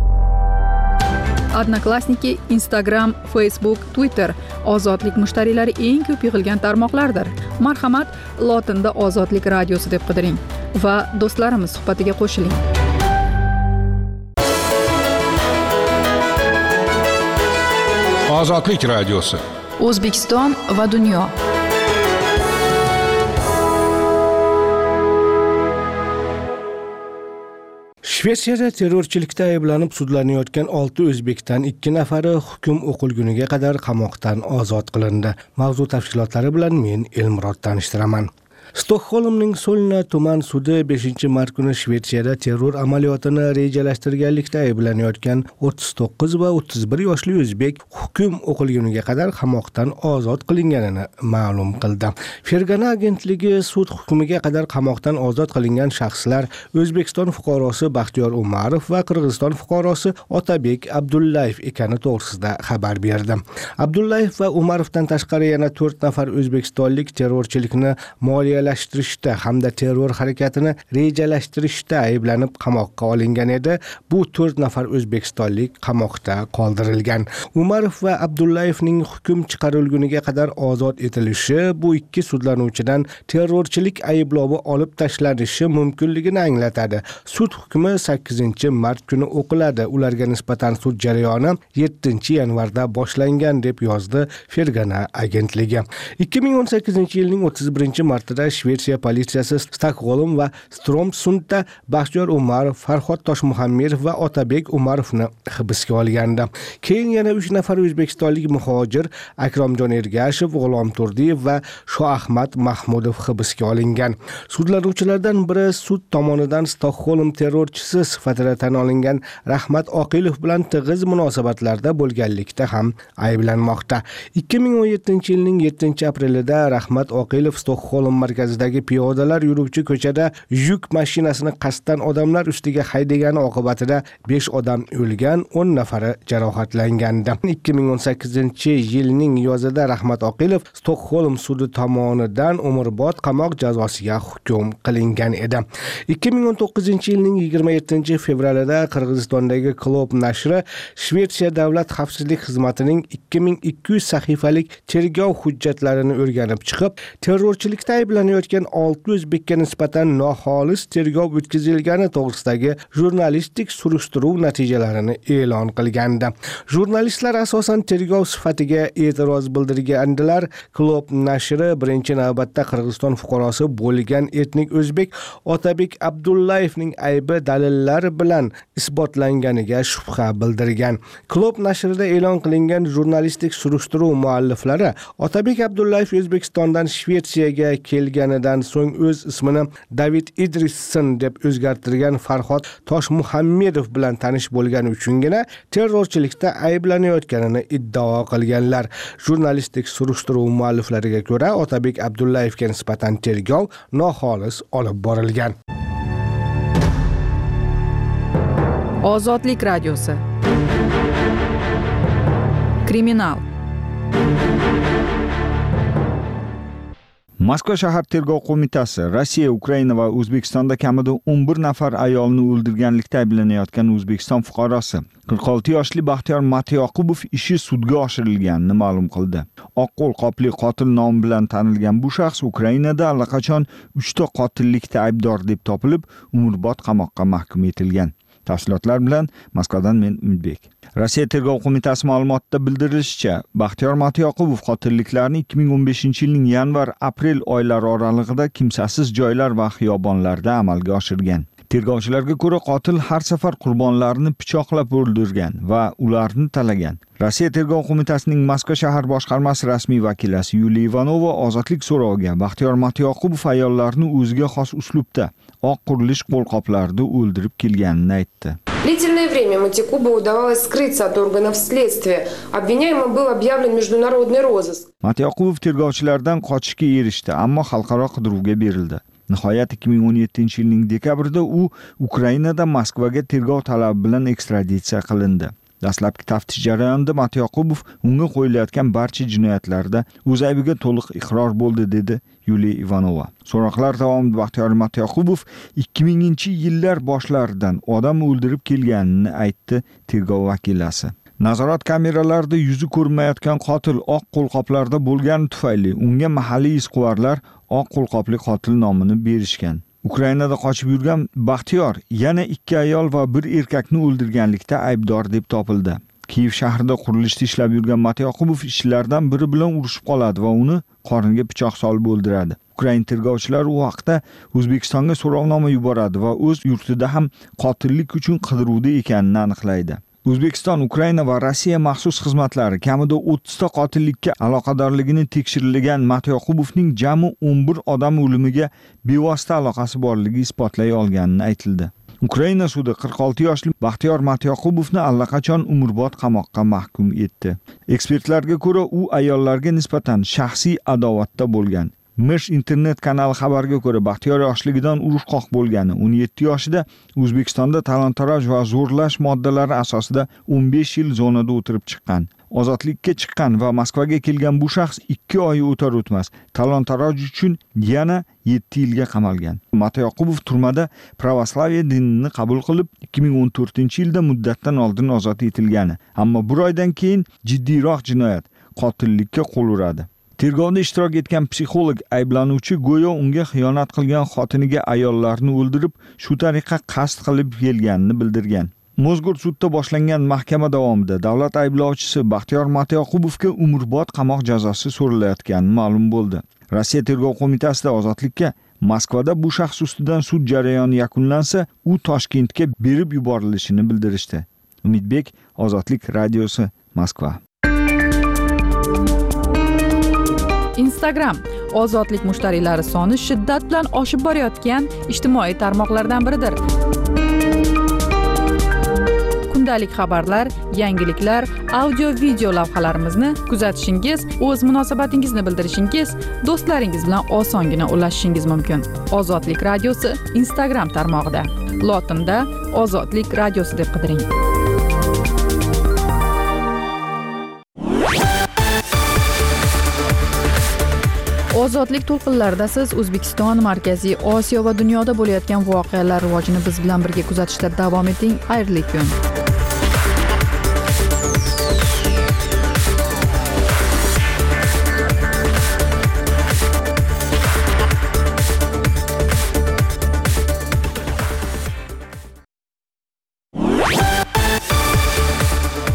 Odnoklassniki, Instagram, Facebook, Twitter ozodlik mushtariylari eng ko'p yig'ilgan tarmoqlardir. Marhamat, lotinda Ozodlik radiosi deb qidiring va do'stlarimiz suhbatiga qo'shiling. Ozodlik radiosi. O'zbekiston va dunyo. Shvetsiyada terrorchilikda ayblanib sudlanayotgan 6 o'zbekdan 2 nafari hukm o'qilguniga qadar qamoqdan ozod qilindi. Mavzu tafsilotlari bilan men Elmurod tanishtiraman. Stokholmning Solna tuman sudi 5-mart kuni Shvetsiyada terror amaliyotini rejalashtirganlikda ayblanayotgan 39 va 31 yoshli o'zbek hukm o'qilguniga qadar qamoqdan ozod qilinganini ma'lum qildi. Fergana agentligi sud hukmiga qadar qamoqdan ozod qilingan shaxslar O'zbekiston fuqarosi Baxtiyor Umarov va Qirg'iziston fuqarosi Otabek Abdullayev ekani to'g'risida xabar berdi. Abdullayev va Umarovdan tashqari yana 4 nafar o'zbekistonlik terrorchilikni moliyalashtirishda hamda terror harakatini rejalashtirishda ayblanib qamoqqa olingan edi. Bu 4 nafar o'zbekistonlik qamoqda qoldirilgan. Umarov va Abdullayevning hukm chiqarilguniga qadar ozod etilishi bu ikki sudlanuvchidan terrorchilik ayblovi olib tashlanishi mumkinligini anglatadi. Sud hukmi 8-mart kuni o'qiladi. Ularga nisbatan sud jarayoni 7-yanvarda boshlangan deb yozdi Fergana agentligi. 2018-yilning 31-martida Shvetsiya politsiyasi Stokholm va Stromsundda Baxtiyor Umarov, Farhod Toshmuhamedov va Otabek Umarovni hibsga olgandi. Keyin yana 3 nafar o'zbekistonlik muhojir Akromjon Ergashev, G'ulom Turdiyev va Shoahmad Mahmudov hibsga olingan. Sudlanuvchilardan biri sud tomonidan Stokholm terrorchisi sifatida tan olingan Rahmat Oqilov bilan tig'iz munosabatlarda bo'lganlikda ham ayblanmoqda. 2017-yilning 7-aprelida Rahmat Oqilov Stokholm markazidagi piyodalar yuruvchi ko'chada yuk mashinasini qasddan odamlar ustiga haydagani oqibatida 5 odam o'lgan, 10 nafari jarohatlangandi. 2018-yilning yozida Rahmat Oqilov Stokholm sudi tomonidan umrbod qamoq jazosiga hukm qilingan edi. 2019-yilning 27-fevralida Qirg'izistondagi Klob nashri Shvetsiya davlat xavfsizlik xizmatining 2200 sahifalik tergov hujjatlarini o'rganib chiqib, terrorchilikda ayblangan ayblanayotgan 6 o'zbekka nisbatan noxolis tergov o'tkazilgani to'g'risidagi jurnalistik surishtiruv natijalarini e'lon qilgandi. Jurnalistlar asosan tergov sifatiga e'tiroz bildirgandilar. Klob nashri birinchi navbatda Qirg'iziston fuqarosi bo'lgan etnik o'zbek Otabek Abdullayevning aybi dalillar bilan isbotlanganiga shubha bildirgan. Klob nashrida e'lon qilingan jurnalistik surishtiruv mualliflari Otabek Abdullayev O'zbekistondan Shvetsiyaga kelganidan so'ng o'z ismini David Idrisson deb o'zgartirgan Farhod Toshmuhammedov bilan tanish bo'lgani uchungina terrorchilikda ayblanayotganini iddao qilganlar. Jurnalistik surishtiruv mualliflariga ko'ra Otabek Abdullayevga nisbatan tergov noxolis olib borilgan. Ozodlik radiosi. Kriminal. Moskva shahar tergov qo'mitasi Rossiya, Ukraina va O'zbekistonda kamida 11 nafar ayolni o'ldirganlikda ayblanayotgan O'zbekiston fuqarosi 46 yoshli Baxtiyor Matyoqubov ishi sudga oshirilganini ma'lum qildi. Oq qo'lqopli qotil nomi bilan tanilgan bu shaxs Ukrainada allaqachon 3 ta qotillikda aybdor deb topilib, umrbod qamoqqa mahkum etilgan. Tafsilotlar bilan Moskvadan men Umidbek. Rossiya tergov qo'mitasi ma'lumotida bildirilishicha, Baxtiyor Matyoqubov qotilliklarni 2015-yilning yanvar-aprel oylari oralig'ida kimsasiz joylar va xiyobonlarda amalga oshirgan. Tergovchilarga ko'ra qotil har safar qurbonlarni pichoqlab o'ldirgan va ularni talagan. Rossiya tergov qo'mitasining Moskva shahar boshqarmasi rasmiy vakilasi Yuliya Ivanova ozodlik so'roviga Baxtiyor Matyoqubov ayollarni o'ziga xos uslubda oq qurilish qo'lqoplarida o'ldirib kelganini aytdi. Длительное время Матякубу удавалось скрыться от органов следствия. Обвиняемым был объявлен международный розыск. Matyoqubov tergovchilardan qochishga erishdi, ammo xalqaro qidiruvga berildi. Nihoyat 2017-yilning dekabrida u Ukrainada Moskvaga tergov talabi bilan ekstraditsiya qilindi. Dastlabki taftish jarayonida Matyoqubov unga qo'yilayotgan barcha jinoyatlarda o'z aybiga to'liq iqror bo'ldi, dedi Yuliya Ivanova. So'roqlar davomida Baxtiyor Matyoqubov 2000-yillar boshlaridan odam o'ldirib kelganini aytdi tergov vakilasi. Nazorat kameralarida yuzi ko'rinmayotgan qotil oq qo'lqoplarda bo'lgani tufayli unga mahalliy izquvarlar oq qo'lqopli qotil nomini berishgan. Ukrainada qochib yurgan Baxtiyor yana 2 ayol va 1 erkakni o'ldirganlikda aybdor deb topildi. Kiyev shahrida qurilishda ishlab yurgan Matyoqubov ishchilardan biri bilan urushib qoladi va uni qorniga pichoq solib o'ldiradi. Ukraina tergovchilari u haqda O'zbekistonga so'rovnoma yuboradi va o'z yurtida ham qotillik uchun qidiruvda ekanini aniqlaydi. O'zbekiston, Ukraina va Rossiya maxsus xizmatlari kamida 30 ta qotillikka aloqadorligini tekshirilgan Matyoqubovning jami 11 odam o'limiga bevosita aloqasi borligi isbotlay olganini aytildi. Ukraina sudi 46 yoshli Baxtiyor Matyoqubovni allaqachon umrbod qamoqqa mahkum etdi. Ekspertlarga ko'ra, u ayollarga nisbatan shaxsiy adovatda bo'lgan. Mish internet kanali xabarga ko'ra, Baxtiyor yoshligidan urushqoq bo'lgani, 17 yoshida O'zbekistonda talon-taroj va zo'rlash moddalari asosida 15 yil zonada o'tirib chiqqan. Ozodlikka chiqqan va Moskvaga kelgan bu shaxs 2 oy o'tar o'tmas talon-taroj uchun yana 7 yilga qamalgan. Matyoqubov turmada pravoslaviya dinini qabul qilib 2014-yilda muddatdan oldin ozod etilgani, ammo 1 oydan keyin jiddiyroq jinoyat qotillikka qo'l uradi. Tergovda ishtirok etgan psixolog ayblanuvchi go'yo unga xiyonat qilgan xotiniga ayollarni o'ldirib, shu tariqa qasd qilib kelganini bildirgan. Mozgur sudda boshlangan mahkama davomida davlat ayblovchisi Baxtiyor Matyoqubovga umrbod qamoq jazosi so'ralayotgani ma'lum bo'ldi. Rossiya tergov qo'mitasida ozodlikka Moskvada bu shaxs ustidan sud jarayoni yakunlansa, u Toshkentga berib yuborilishini bildirishdi. Umidbek, Ozodlik radiosi, Moskva. Instagram ozodlik mushtariylari soni shiddat bilan oshib borayotgan ijtimoiy tarmoqlardan biridir. Kundalik xabarlar, yangiliklar, audio-video lavhalarimizni kuzatishingiz, o'z munosabatingizni bildirishingiz, do'stlaringiz bilan osongina ulashishingiz mumkin. Ozodlik radiosi Instagram tarmog'ida. Lotinda Ozodlik radiosi deb qidiring. Ozodlik to'lqinlarida siz O'zbekiston, Markaziy Osiyo va dunyoda bo'layotgan voqealar rivojini biz bilan birga kuzatishda davom eting. Xayrli kun.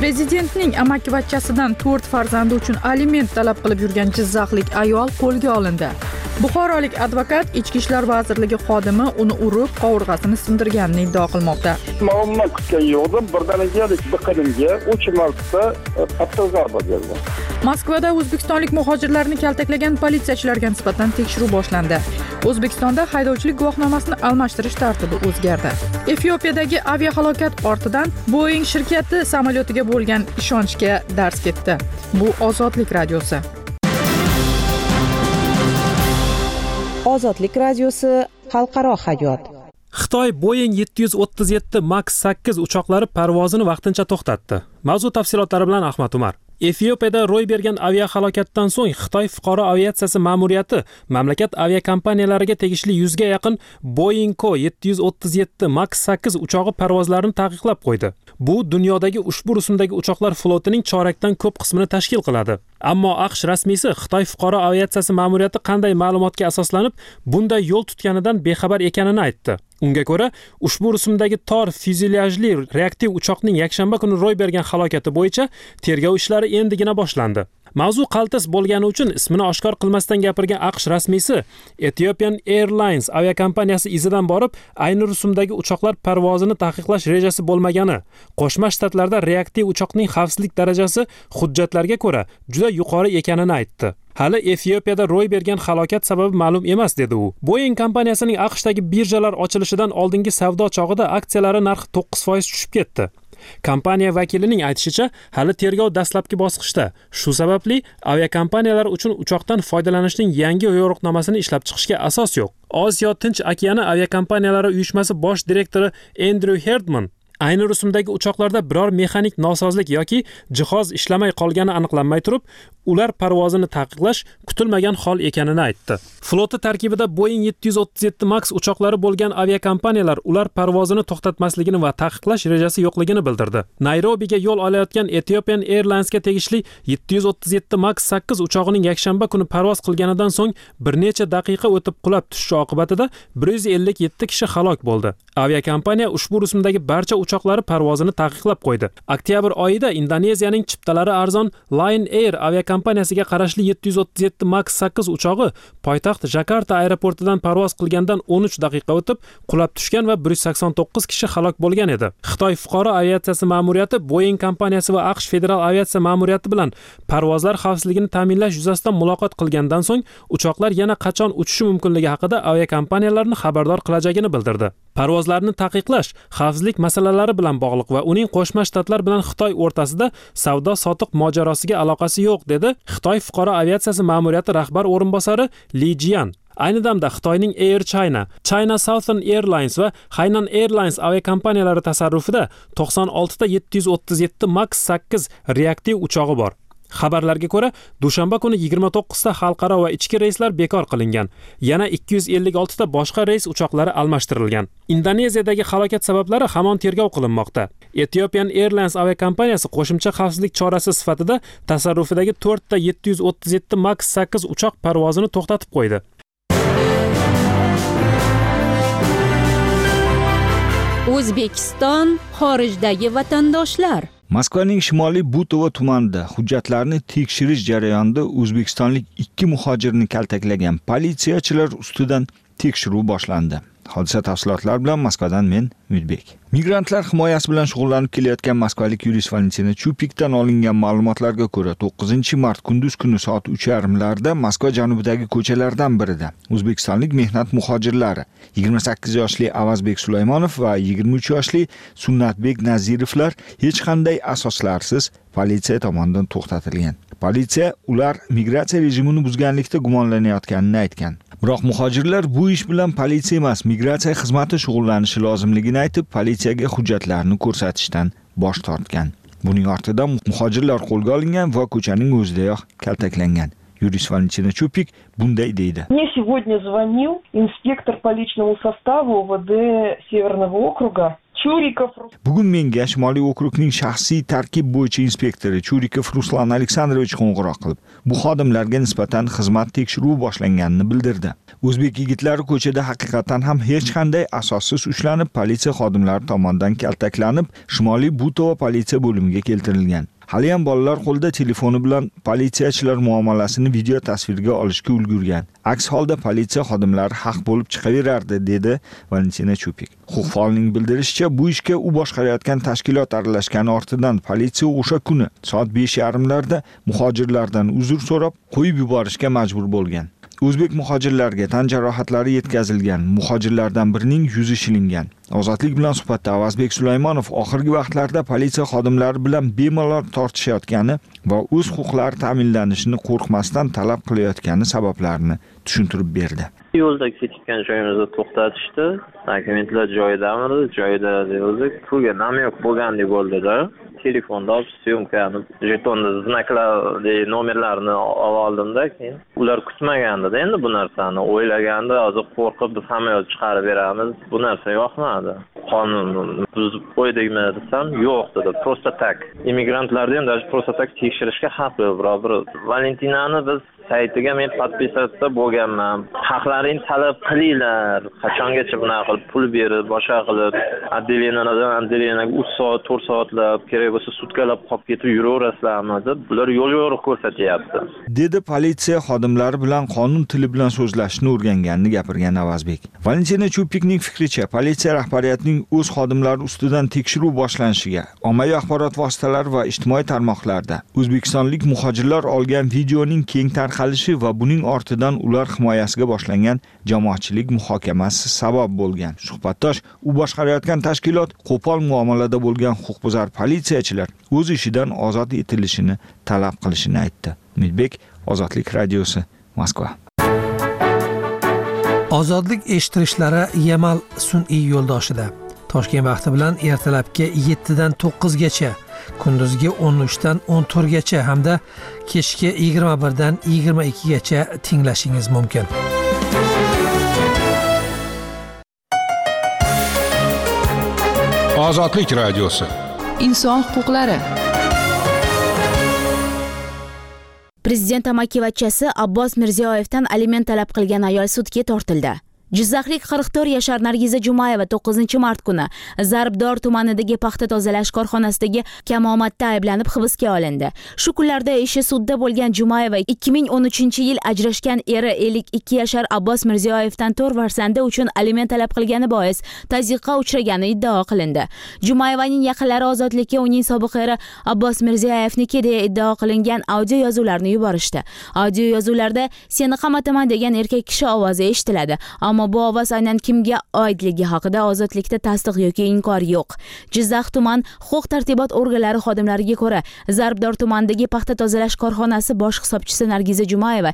Prezidentning amakivachchasidan 4 farzandi uchun aliment talab qilib yurgan jizzaxlik ayol qo'lga olindi. Buxorolik advokat Ichki ishlar vazirligi xodimi uni urib, qovurg'asini sindirganini iddao qilmoqda. Umuman kutgan yo'qdim. Birdaniga biqinimga 3 marta qattiq zarba berdi. Moskvada o'zbekistonlik muhojirlarni kaltaklagan politsiyachilarga nisbatan tekshiruv boshlandi. O'zbekistonda haydovchilik guvohnomasini almashtirish tartibi o'zgardi. Efiopiyadagi aviahalokat ortidan Boeing shirkati samolyotiga bo'lgan ishonchga dars ketdi. Bu Ozodlik radiosi. Ozodlik radiosi xalqaro hayot. Xitoy Boeing 737 Max 8 uchoqlari parvozini vaqtincha to'xtatdi. Mavzu tafsilotlari bilan Ahmad Umar. Efiopiyada ro'y bergan aviahalokatdan so'ng Xitoy fuqaro aviatsiyasi ma'muriyati mamlakat aviakompaniyalariga tegishli 100 ga yaqin Boeing 737 Max 8 uchog'i parvozlarini taqiqlab qo'ydi. Bu dunyodagi ushbu rusumdagi uchoqlar flotining chorakdan ko'p qismini tashkil qiladi. Ammo AQSh rasmiysi Xitoy fuqaro aviatsiyasi ma'muriyati qanday ma'lumotga asoslanib bunday yo'l tutganidan bexabar ekanini aytdi. Unga ko'ra, ushbu rusumdagi tor fyuzelyajli reaktiv uchoqning yakshanba kuni ro'y bergan halokati bo'yicha tergov ishlari endigina boshlandi. Mavzu qaltis bo'lgani uchun ismini oshkor qilmasdan gapirgan AQSh rasmiysi Ethiopian Airlines aviakompaniyasi izidan borib, ayni rusumdagi uchoqlar parvozini taqiqlash rejasi bo'lmagani, Qo'shma Shtatlarda reaktiv uchoqning xavfsizlik darajasi hujjatlarga ko'ra juda yuqori ekanini aytdi. Hali Efiopiyada ro'y bergan halokat sababi ma'lum emas, dedi u. Boeing kompaniyasining AQShdagi birjalar ochilishidan oldingi savdo chog'ida aksiyalari narxi 9% tushib ketdi. Kompaniya vakilining aytishicha, hali tergov dastlabki bosqichda. Shu sababli aviakompaniyalar uchun uchoqdan foydalanishning yangi yo'riqnomasini ishlab chiqishga asos yo'q. Osiyo Tinch okeani aviakompaniyalari uyushmasi bosh direktori Andrew Herdman ayni rusumdagi uchoqlarda biror mexanik nosozlik yoki jihoz ishlamay qolgani aniqlanmay turib, ular parvozini taqiqlash kutilmagan hol ekanini aytdi. Flota tarkibida Boeing 737 Max uchoqlari bo'lgan aviakompaniyalar ular parvozini to'xtatmasligini va taqiqlash rejasi yo'qligini bildirdi. Nayrobiga yo'l olayotgan Ethiopian Airlinesga tegishli 737 Max 8 uchog'ining yakshanba kuni parvoz qilganidan so'ng bir necha daqiqa o'tib qulab tushishi oqibatida 157 kishi halok bo'ldi. Aviakompaniya ushbu rusumdagi barcha uchoqlari parvozini taqiqlab qo'ydi. Oktyabr oyida Indoneziyaning chiptalari arzon Lion Air aviakompaniyasiga qarashli 737 Max 8 uchog'i poytaxt Jakarta aeroportidan parvoz qilgandan 13 daqiqa o'tib qulab tushgan va 189 kishi halok bo'lgan edi. Xitoy fuqaro aviatsiyasi ma'muriyati Boeing kompaniyasi va AQSh federal aviatsiya ma'muriyati bilan parvozlar xavfsizligini ta'minlash yuzasidan muloqot qilgandan so'ng uchoqlar yana qachon uchishi mumkinligi haqida aviakompaniyalarni xabardor qilajagini bildirdi. Parvozlarni taqiqlash xavfsizlik masalalari bilan bog'liq va uning Qo'shma Shtatlar bilan Xitoy o'rtasida savdo-sotiq mojarosiga aloqasi yo'q, dedi Xitoy fuqaro aviatsiyasi ma'muriyati rahbar o'rinbosari Li Jian. Ayni damda Xitoyning Air China, China Southern Airlines va Hainan Airlines aviakompaniyalari tasarrufida 96 ta 737 Max 8 reaktiv uchog'i bor. Xabarlarga ko'ra, dushanba kuni 29 ta xalqaro va ichki reyslar bekor qilingan. Yana 256 ta boshqa reys uchoqlari almashtirilgan. Indoneziyadagi halokat sabablari hamon tergov qilinmoqda. Ethiopian Airlines aviakompaniyasi qo'shimcha xavfsizlik chorasi sifatida tasarrufidagi 4 ta 737 Max 8 uchoq parvozini to'xtatib qo'ydi. O'zbekiston xorijdagi vatandoshlar. Moskvaning shimoliy Butovo tumanida hujjatlarni tekshirish jarayonida o'zbekistonlik 2 muhojirni kaltaklagan politsiyachilar ustidan tekshiruv boshlandi. Hodisa tafsilotlari bilan Moskvadan men Umidbek. Migrantlar himoyasi bilan shug'ullanib kelayotgan moskvalik yurist Valentina Chupikdan olingan ma'lumotlarga ko'ra 9-mart kunduz kuni soat 3:30larda Moskva janubidagi ko'chalardan birida o'zbekistonlik mehnat muhojirlari 28 yoshli Avazbek Sulaymonov va 23 yoshli Sunnatbek Nazirovlar hech qanday asoslarsiz politsiya tomonidan to'xtatilgan. Politsiya ular migratsiya rejimini buzganlikda gumonlanayotganini aytgan. Biroq muhojirlar bu ish bilan politsiya emas, migratsiya xizmati shug'ullanishi lozimligini aytib, politsiyaga hujjatlarni ko'rsatishdan bosh tortgan. Buning ortidan muhojirlar qo'lga olingan va ko'chaning o'zidayoq kaltaklangan. Юрис Валентина Чупик bunday deydi. Мне сегодня звонил инспектор по личному составу УВД Северного округа Churikov. Bugun menga Shimoliy okrugning shaxsiy tarkib bo'yicha inspektori Churikov Ruslan Aleksandrovich qo'ng'iroq qilib, bu xodimlarga nisbatan xizmat tekshiruvi boshlanganini bildirdi. O'zbek yigitlari ko'chada haqiqatan ham hech qanday asossiz ushlanib, politsiya xodimlari tomonidan kaltaklanib, Shimoliy Butova politsiya bo'limiga keltirilgan. Hali ham bolalar qo'lida telefoni bilan politsiyachilar muomalasini video tasvirga olishga ulgurgan. Aks holda politsiya xodimlari haq bo'lib chiqaverardi, dedi Valentina Chupik. Huquq faolning bildirishicha, bu ishga u boshqarayotgan tashkilot aralashgani ortidan politsiya o'sha kuni soat 5:30larda muhojirlardan uzr so'rab, qo'yib yuborishga majbur bo'lgan. O'zbek muhojirlarga tan jarohatlari yetkazilgan. Muhojirlardan birining yuzi shilingan. Ozodlik bilan suhbatda Avazbek Sulaymonov oxirgi vaqtlarda politsiya xodimlari bilan bemalol tortishayotgani va o'z huquqlari ta'minlanishini qo'rqmasdan talab qilayotgani sabablarini tushuntirib berdi. Yo'lda ketgan joyimizda to'xtatishdi. Dokumentlar joyidamidi? Joyida o'zi pulga namyoq bo'lgandek bo'ldi-da. Telefonda olib syomkani, jetonni znaklar, nomerlarini oldimda, keyin ular kutmaganda endi bu narsani o'ylaganda, hozir qo'rqib biz hamma yo'l chiqarib beramiz. Bu narsa yoqmadi. Qonunni buzib qo'ydikmi desam, yo'q dedi. Просто так. Immigrantlarni ham даже просто так tekshirishga haqli, birodar. Valentinani biz saytiga men podpisatsiya bo'lganman. Haqlarini talab qilinglar. Qachongacha bunaqa qilib pul berib, boshqa qilib, отделениyaga 3 soat, 4 soatlab, kerak bo'lsa sutkalab qolib ketib yuraverasizlarmi deb bular yo'l yo'riq ko'rsatyapti. Dedi politsiya xodimlari bilan qonun tili bilan so'zlashni o'rganganini gapirgan Avazbek. Valentina Chupikning fikricha, politsiya rahbariyatining o'z xodimlari ustidan tekshiruv boshlanishiga, ommaviy axborot vositalari va ijtimoiy tarmoqlarda o'zbekistonlik muhojirlar olgan videoning keng tarqalishi va buning ortidan ular himoyasiga boshlangan jamoatchilik muhokamasi sabab bo'lgan. Suhbatdosh u boshqarayotgan tashkilot qo'pol muomalada bo'lgan huquqbuzar politsiyachilar o'z ishidan ozod etilishini talab qilishini aytdi. Umidbek, Ozodlik radiosi, Moskva. Ozodlik eshittirishlari Yamal sun'iy yo'ldoshida. Toshkent vaqti bilan ertalabki 7 dan 9 gacha, kunduzgi 13 dan 14 gacha hamda kechki 21 dan 22 gacha tinglashingiz mumkin. Ozodlik radiosi. Inson huquqlari. Prezident amakivachchasi Abbos Mirziyoyevdan aliment talab qilgan ayol sudga tortildi. Jizzaxlik 44 yashar Nargiza Jumayeva 9-mart kuni Zarbdor tumanidagi paxta tozalash korxonasidagi kamomatda ayblanib hibsga olindi. Shu kunlarda ishi sudda bo'lgan Jumayeva 2013-yil ajrashgan eri 52 yashar Abbos Mirziyoyevdan 4 farzandi uchun aliment talab qilgani bois tazyiqqa uchragani iddao qilindi. Jumayevaning yaqinlari ozodlikka uning sobiq eri Abbos Mirziyoyevniki deya iddao qilingan audio yozuvlarni yuborishdi. Audio yozuvlarda "Seni qamataman" degan erkak kishi ovozi eshitiladi. Ammo bu ovoz aynan kimga oidligi haqida ozodlikda tasdiq yoki inkor yo'q. Jizzax tuman huquq-tartibot organlari xodimlariga ko'ra, Zarbdor tumanidagi paxta tozalash korxonasi bosh hisobchisi Nargiza Jumayeva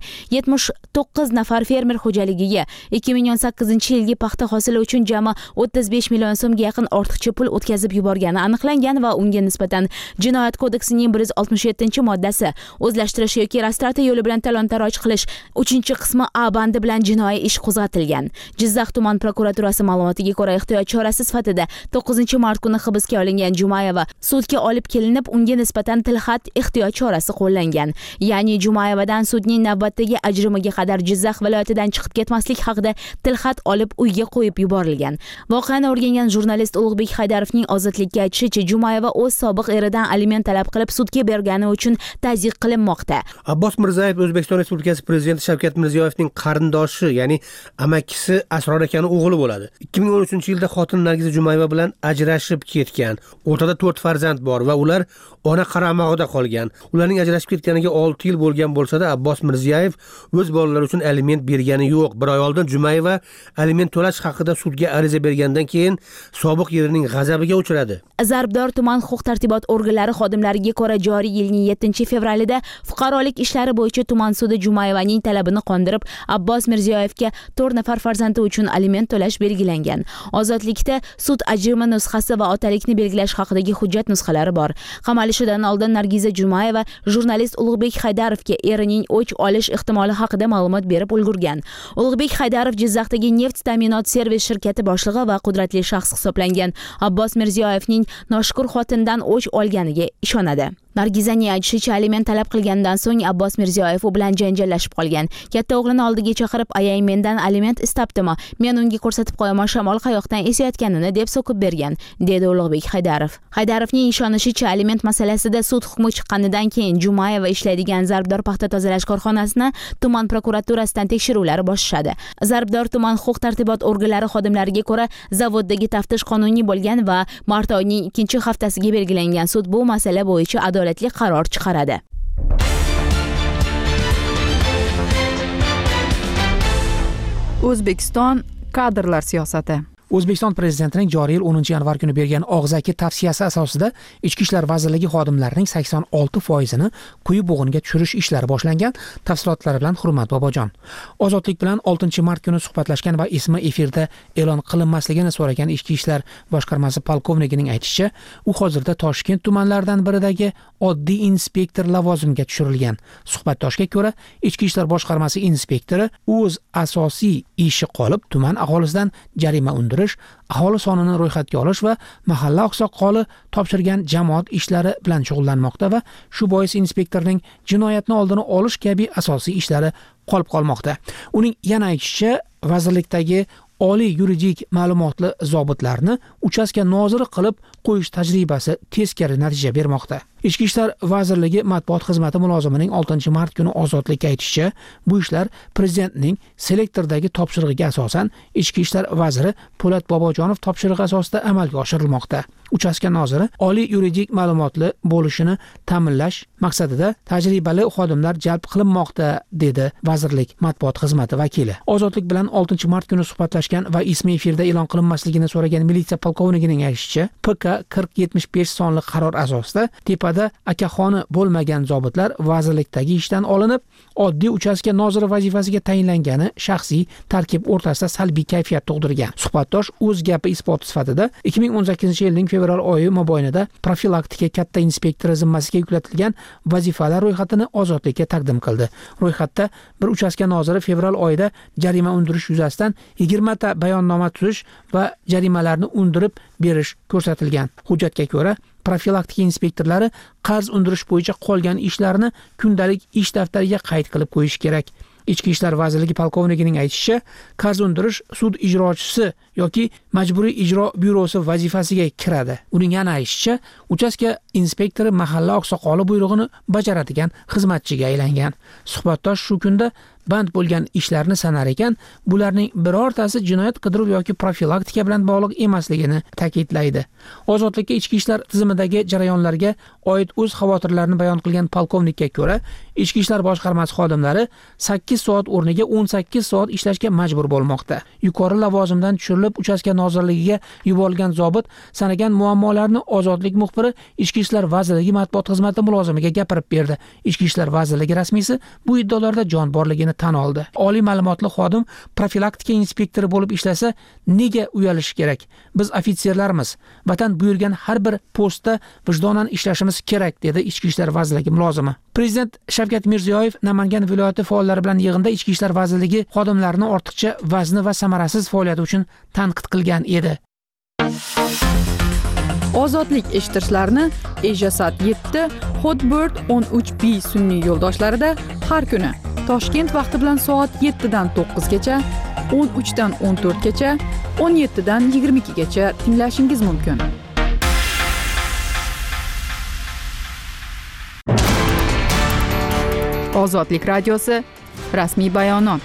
79 nafar fermer xo'jaligiga 2018-yilgi paxta hosili uchun jami 35 million so'mga yaqin ortiqcha pul o'tkazib yuborgani aniqlangan va unga nisbatan Jinoyat kodeksining 167-moddasi o'zlashtirish yoki rastrata yo'li bilan talon-taroj qilish 3-qismi A bandi bilan jinoiy ish qo'zg'atilgan. Jizzax tuman prokuraturasi ma'lumotiga ko'ra, ehtiyot chorasi sifatida 9-mart kuni hibsga olingan Jumayeva sudga olib kelinib, unga nisbatan tilxat ehtiyot chorasi qo'llangan. Ya'ni Jumayevadan sudning navbatdagi ajrimiga qadar Jizzax viloyatidan chiqib ketmaslik haqida tilxat olib uyga qo'yib yuborilgan. Voqeani o'rgangan jurnalist Ulug'bek Haydarovning ozodlikka aytishicha, Jumayeva o'z sobiq eridan aliment talab qilib sudga bergani uchun tazyiq qilinmoqda. Abbos Mirzayev O'zbekiston Respublikasi Prezidenti Shavkat Mirziyoyevning qarindoshi, ya'ni amakisi Asror akaning o'g'li bo'ladi. 2013-yilda xotin Nargiza Jumayeva bilan ajrashib ketgan. O'rtada 4 farzand bor va ular ona qaramog'ida qolgan. Ularning ajrashib ketganiga 6 yil bo'lgan bo'lsa-da, Abbos Mirziyoyev o'z bolalari uchun aliment bergani yo'q. Bir oy oldin Jumayeva aliment to'lash haqida sudga ariza bergandan keyin sobiq erining g'azabiga uchradi. Zarbdor tuman huquq-tartibot organlari xodimlariga ko'ra, joriy yilning 7-fevralida fuqarolik ishlari bo'yicha tuman sudi Jumayevaning talabini qondirib, Abbos Mirziyoyevga 4 nafar farzandi uchun aliment to'lash belgilangan. Ozodlikda sud ajrimi nusxasi va otalikni belgilash haqidagi hujjat nusxalari bor. Qamalishidan oldin Nargiza Jumayeva jurnalist Ulug'bek Haydarovga erining o'ch olish ehtimoli haqida ma'lumot berib ulgurgan. Ulug'bek Haydarov Jizzaxdagi neft ta'minot servis shirkati boshlig'i va qudratli shaxs hisoblangan Abbos Mirziyoyevning noshukur xotindan o'ch olganiga ishonadi. Nargizaning aytishicha, aliment talab qilgandan so'ng Abbos Mirziyoyev u bilan janjallashib qolgan. Katta o'g'lini oldiga chaqirib, "Ayang mendan aliment istabdimi? Men unga ko'rsatib qo'yaman, shamol qayoqdan esayotganini" deb so'kib bergan, dedi Ulug'bek Haydarov. Haydarovning ishonishicha, aliment masalasida sud hukmi chiqqanidan keyin Jumayeva ishlaydigan Zarbdor paxta tozalash korxonasini tuman prokuraturasidan tekshiruvlar boshlashadi. Zarbdor tuman huquq-tartibot organlari xodimlariga ko'ra, zavoddagi taftish qonuniy bo'lgan va mart oyining 2-haftasiga belgilangan sud bu masala bo'yicha adolatli qaror chiqaradi. O'zbekiston kadrlar siyosati. O'zbekiston prezidentining joriy yil 10 yanvar kuni bergan og'zaki tavsiyasi asosida Ichki ishlar vazirligi xodimlarining 86%ni quyi bo'g'inga tushirish ishlari boshlangan. Tafsilotlari bilan Hurmat Bobojon. Ozodlik bilan 6 mart kuni suhbatlashgan va ismi efirda e'lon qilinmasligini so'ragan Ichki ishlar boshqarmasi polkovnikining aytishicha, u hozirda Toshkent tumanlaridan biridagi oddiy inspektor lavozimiga tushirilgan. Suhbatdoshga ko'ra, Ichki ishlar boshqarmasi inspektori o'z asosiy ishi qolib, tuman aholisidan jarima undirish, aholi sonini ro'yxatga olish va mahalla oqsoqoli topshirgan jamoat ishlari bilan shug'ullanmoqda va shu bois inspektorning jinoyatni oldini olish kabi asosiy ishlari qolib qolmoqda. Uning yana aytishicha, vazirlikdagi oliy yuridik ma'lumotli zobitlarni uchastka noziri qilib qo'yish tajribasi teskari natija bermoqda. Ichki ishlar vazirligi matbuot xizmati mulozimining 6 mart kuni Ozodlikka aytishicha, bu ishlar prezidentning selektordagi topshirig'iga asosan Ichki ishlar vaziri Po'lat Bobojonov topshirig'i asosida amalga oshirilmoqda. Uchastka noziri oliy yuridik ma'lumotli bo'lishini ta'minlash maqsadida tajribali xodimlar jalb qilinmoqda, dedi vazirlik matbuot xizmati vakili. Ozodlik bilan 6 mart kuni suhbatlashgan va ismi efirda e'lon qilinmasligini so'ragan militsiya polkovnikining aytishicha, PK 4075 sonli qaror asosida tepada akaxoni bo'lmagan zobitlar vazirlikdagi ishdan olinib, oddiy uchastka noziri vazifasiga tayinlangani shaxsiy tarkib o'rtasida salbiy kayfiyat tug'dirgan. Suhbatdosh o'z gapi isboti sifatida 2018-yilning fevral oyi mobaynida profilaktika katta inspektori zimmasiga yuklatilgan vazifalar ro'yxatini Ozodlikka taqdim qildi. Ro'yxatda bir uchastka noziri fevral oyida jarima undirish yuzasidan 20 ta bayonnoma tuzish va jarimalarni undirib berish ko'rsatilgan. Hujjatga ko'ra, profilaktika inspektorlari qarz undirish bo'yicha qolgan ishlarini kundalik ish daftariga qayd qilib qo'yish kerak. Ichki ishlar vazirligi polkovnikining aytishicha, qarz undirish sud ijrochisi yoki majburiy ijro byurosi vazifasiga kiradi. Uning yana aytishicha, uchastka inspektori mahalla oqsoqoli buyrug'ini bajaradigan xizmatchiga aylangan. Suhbatdosh shu kunda band bo'lgan ishlarni sanar ekan, bularning birortasi jinoyat qidiruv yoki profilaktika bilan bog'liq emasligini ta'kidlaydi. Ozodlikka ichki ishlar tizimidagi jarayonlarga oid o'z xavotirlarini bayon qilgan polkovnikka ko'ra, ichki ishlar boshqarmasi xodimlari 8 soat o'rniga 18 soat ishlashga majbur bo'lmoqda. Yuqori lavozimdan tushirilib uchastka nozirligiga yuborilgan zobit sanagan muammolarni Ozodlik muxbiri Ichki ishlar vazirligi matbuot xizmati mulozimiga gapirib berdi. Ichki ishlar vazirligi rasmiysi bu iddaolarda jon borligini tan oldi. Oliy ma'lumotli xodim profilaktika inspektori bo'lib ishlasa, nega uyalish kerak? Biz ofitserlarmiz. Vatan buyurgan har bir postda vijdonan ishlashimiz kerak, dedi Ichki ishlar vazirligi mulozimi. Prezident Shavkat Mirziyoyev Namangan viloyati faollari bilan yig'inda Ichki ishlar vazirligi xodimlarini ortiqcha vazni va samarasiz faoliyati uchun tanqid qilgan edi. Ozodlik eshitishlarini Ejasat 7, Hotbird 13B sun'iy yo'ldoshlarida har kuni Toshkent vaqti bilan soat 7 dan 9 gacha, 13 dan 14 gacha, 17 dan 22 gacha tinglashingiz mumkin. Ozodlik radiosi rasmiy bayonot.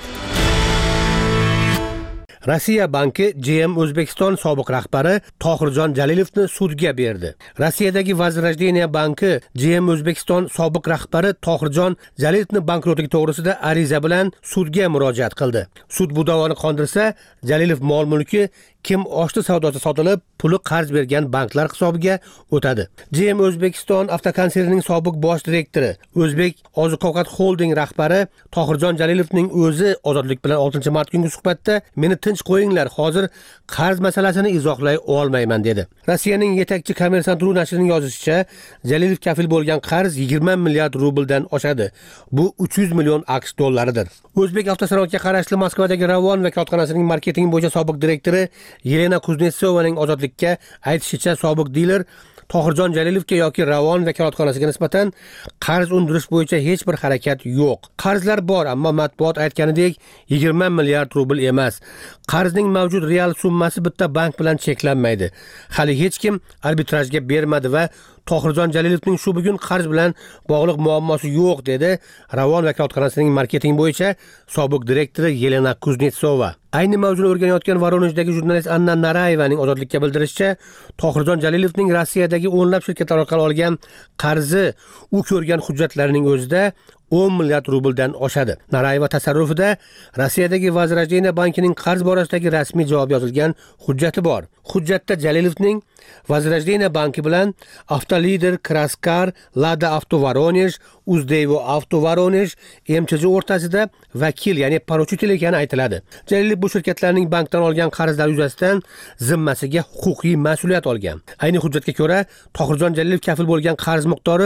Rossiya banki GM O'zbekiston sobiq rahbari Tohirjon Jalilovni sudga berdi. Rossiyadagi Vozrojдение banki GM O'zbekiston sobiq rahbari Tohirjon Jalilovni bankrotligi to'g'risida ariza bilan sudga murojaat qildi. Sud bu da'voni qondirsa, Jalilov mol-mulki kim oshli savdosi sotilib, puli qarz bergan banklar hisobiga o'tadi. GM O'zbekiston avtokonserining sobiq bosh direktori, O'zbek oziq-ovqat holding rahbari Tohirjon Jalilovning o'zi Ozodlik bilan 6-mart kungi suhbatda "Meni tinch qo'yinglar, hozir qarz masalasini izohlay olmayman" dedi. Rossiyaning yetakchi Kommersant.ru nashrining yozishicha, Jalilov kafil bo'lgan qarz 20 milliard rubldan oshadi. Bu 300 million AQSh dollaridir. O'zbek avtosanoatga qarashli Moskvadagi Ravon vakolatxonasining marketing bo'yicha sobiq direktori Yelena Kuznetsovaning Ozodlikka aytishicha, sobiq diler Tohirjon Jalilovga yoki Ravon vakolatxonasiga nisbatan qarz undirish bo'yicha hech bir harakat yo'q. Qarzlar bor, ammo matbuot aytganidek 20 milliard rubl emas. Qarzning mavjud real summasi bitta bank bilan cheklanmaydi. Hali hech kim arbitrajga bermadi va Tohirjon Jalilovning shu bugun qarz bilan bog'liq muammosi yo'q, dedi Ravon vakolatxonasining marketing bo'yicha sobiq direktori Yelena Kuznetsova. Ayni mavzuni o'rganayotgan Voronejdagi jurnalist Anna Narayevaning Ozodlikka bildirishicha, Tohirjon Jalilovning Rossiyadagi o'nlab shirkatlar orqali olgan qarzi u ko'rgan hujjatlarning o'zida 10 milliard rubldan oshadi. Narayeva tasarrufida Rossiyadagi Возрождение bankining qarz borasidagi rasmiy javob yozilgan hujjati bor. Hujjatda Jalilovning Возрождение banki bilan Avtolider, Kraskar, Lada Avto Voronej, Uzdevo Avto Voronej MCJ o'rtasida vakil, ya'ni poruchitel ekani aytiladi. Jalilov bu shirkatlarning bankdan olgan qarzlar yuzasidan zimmasiga huquqiy mas'uliyat olgan. Ayni hujjatga ko'ra, Tohirjon Jalilov kafil bo'lgan qarz miqdori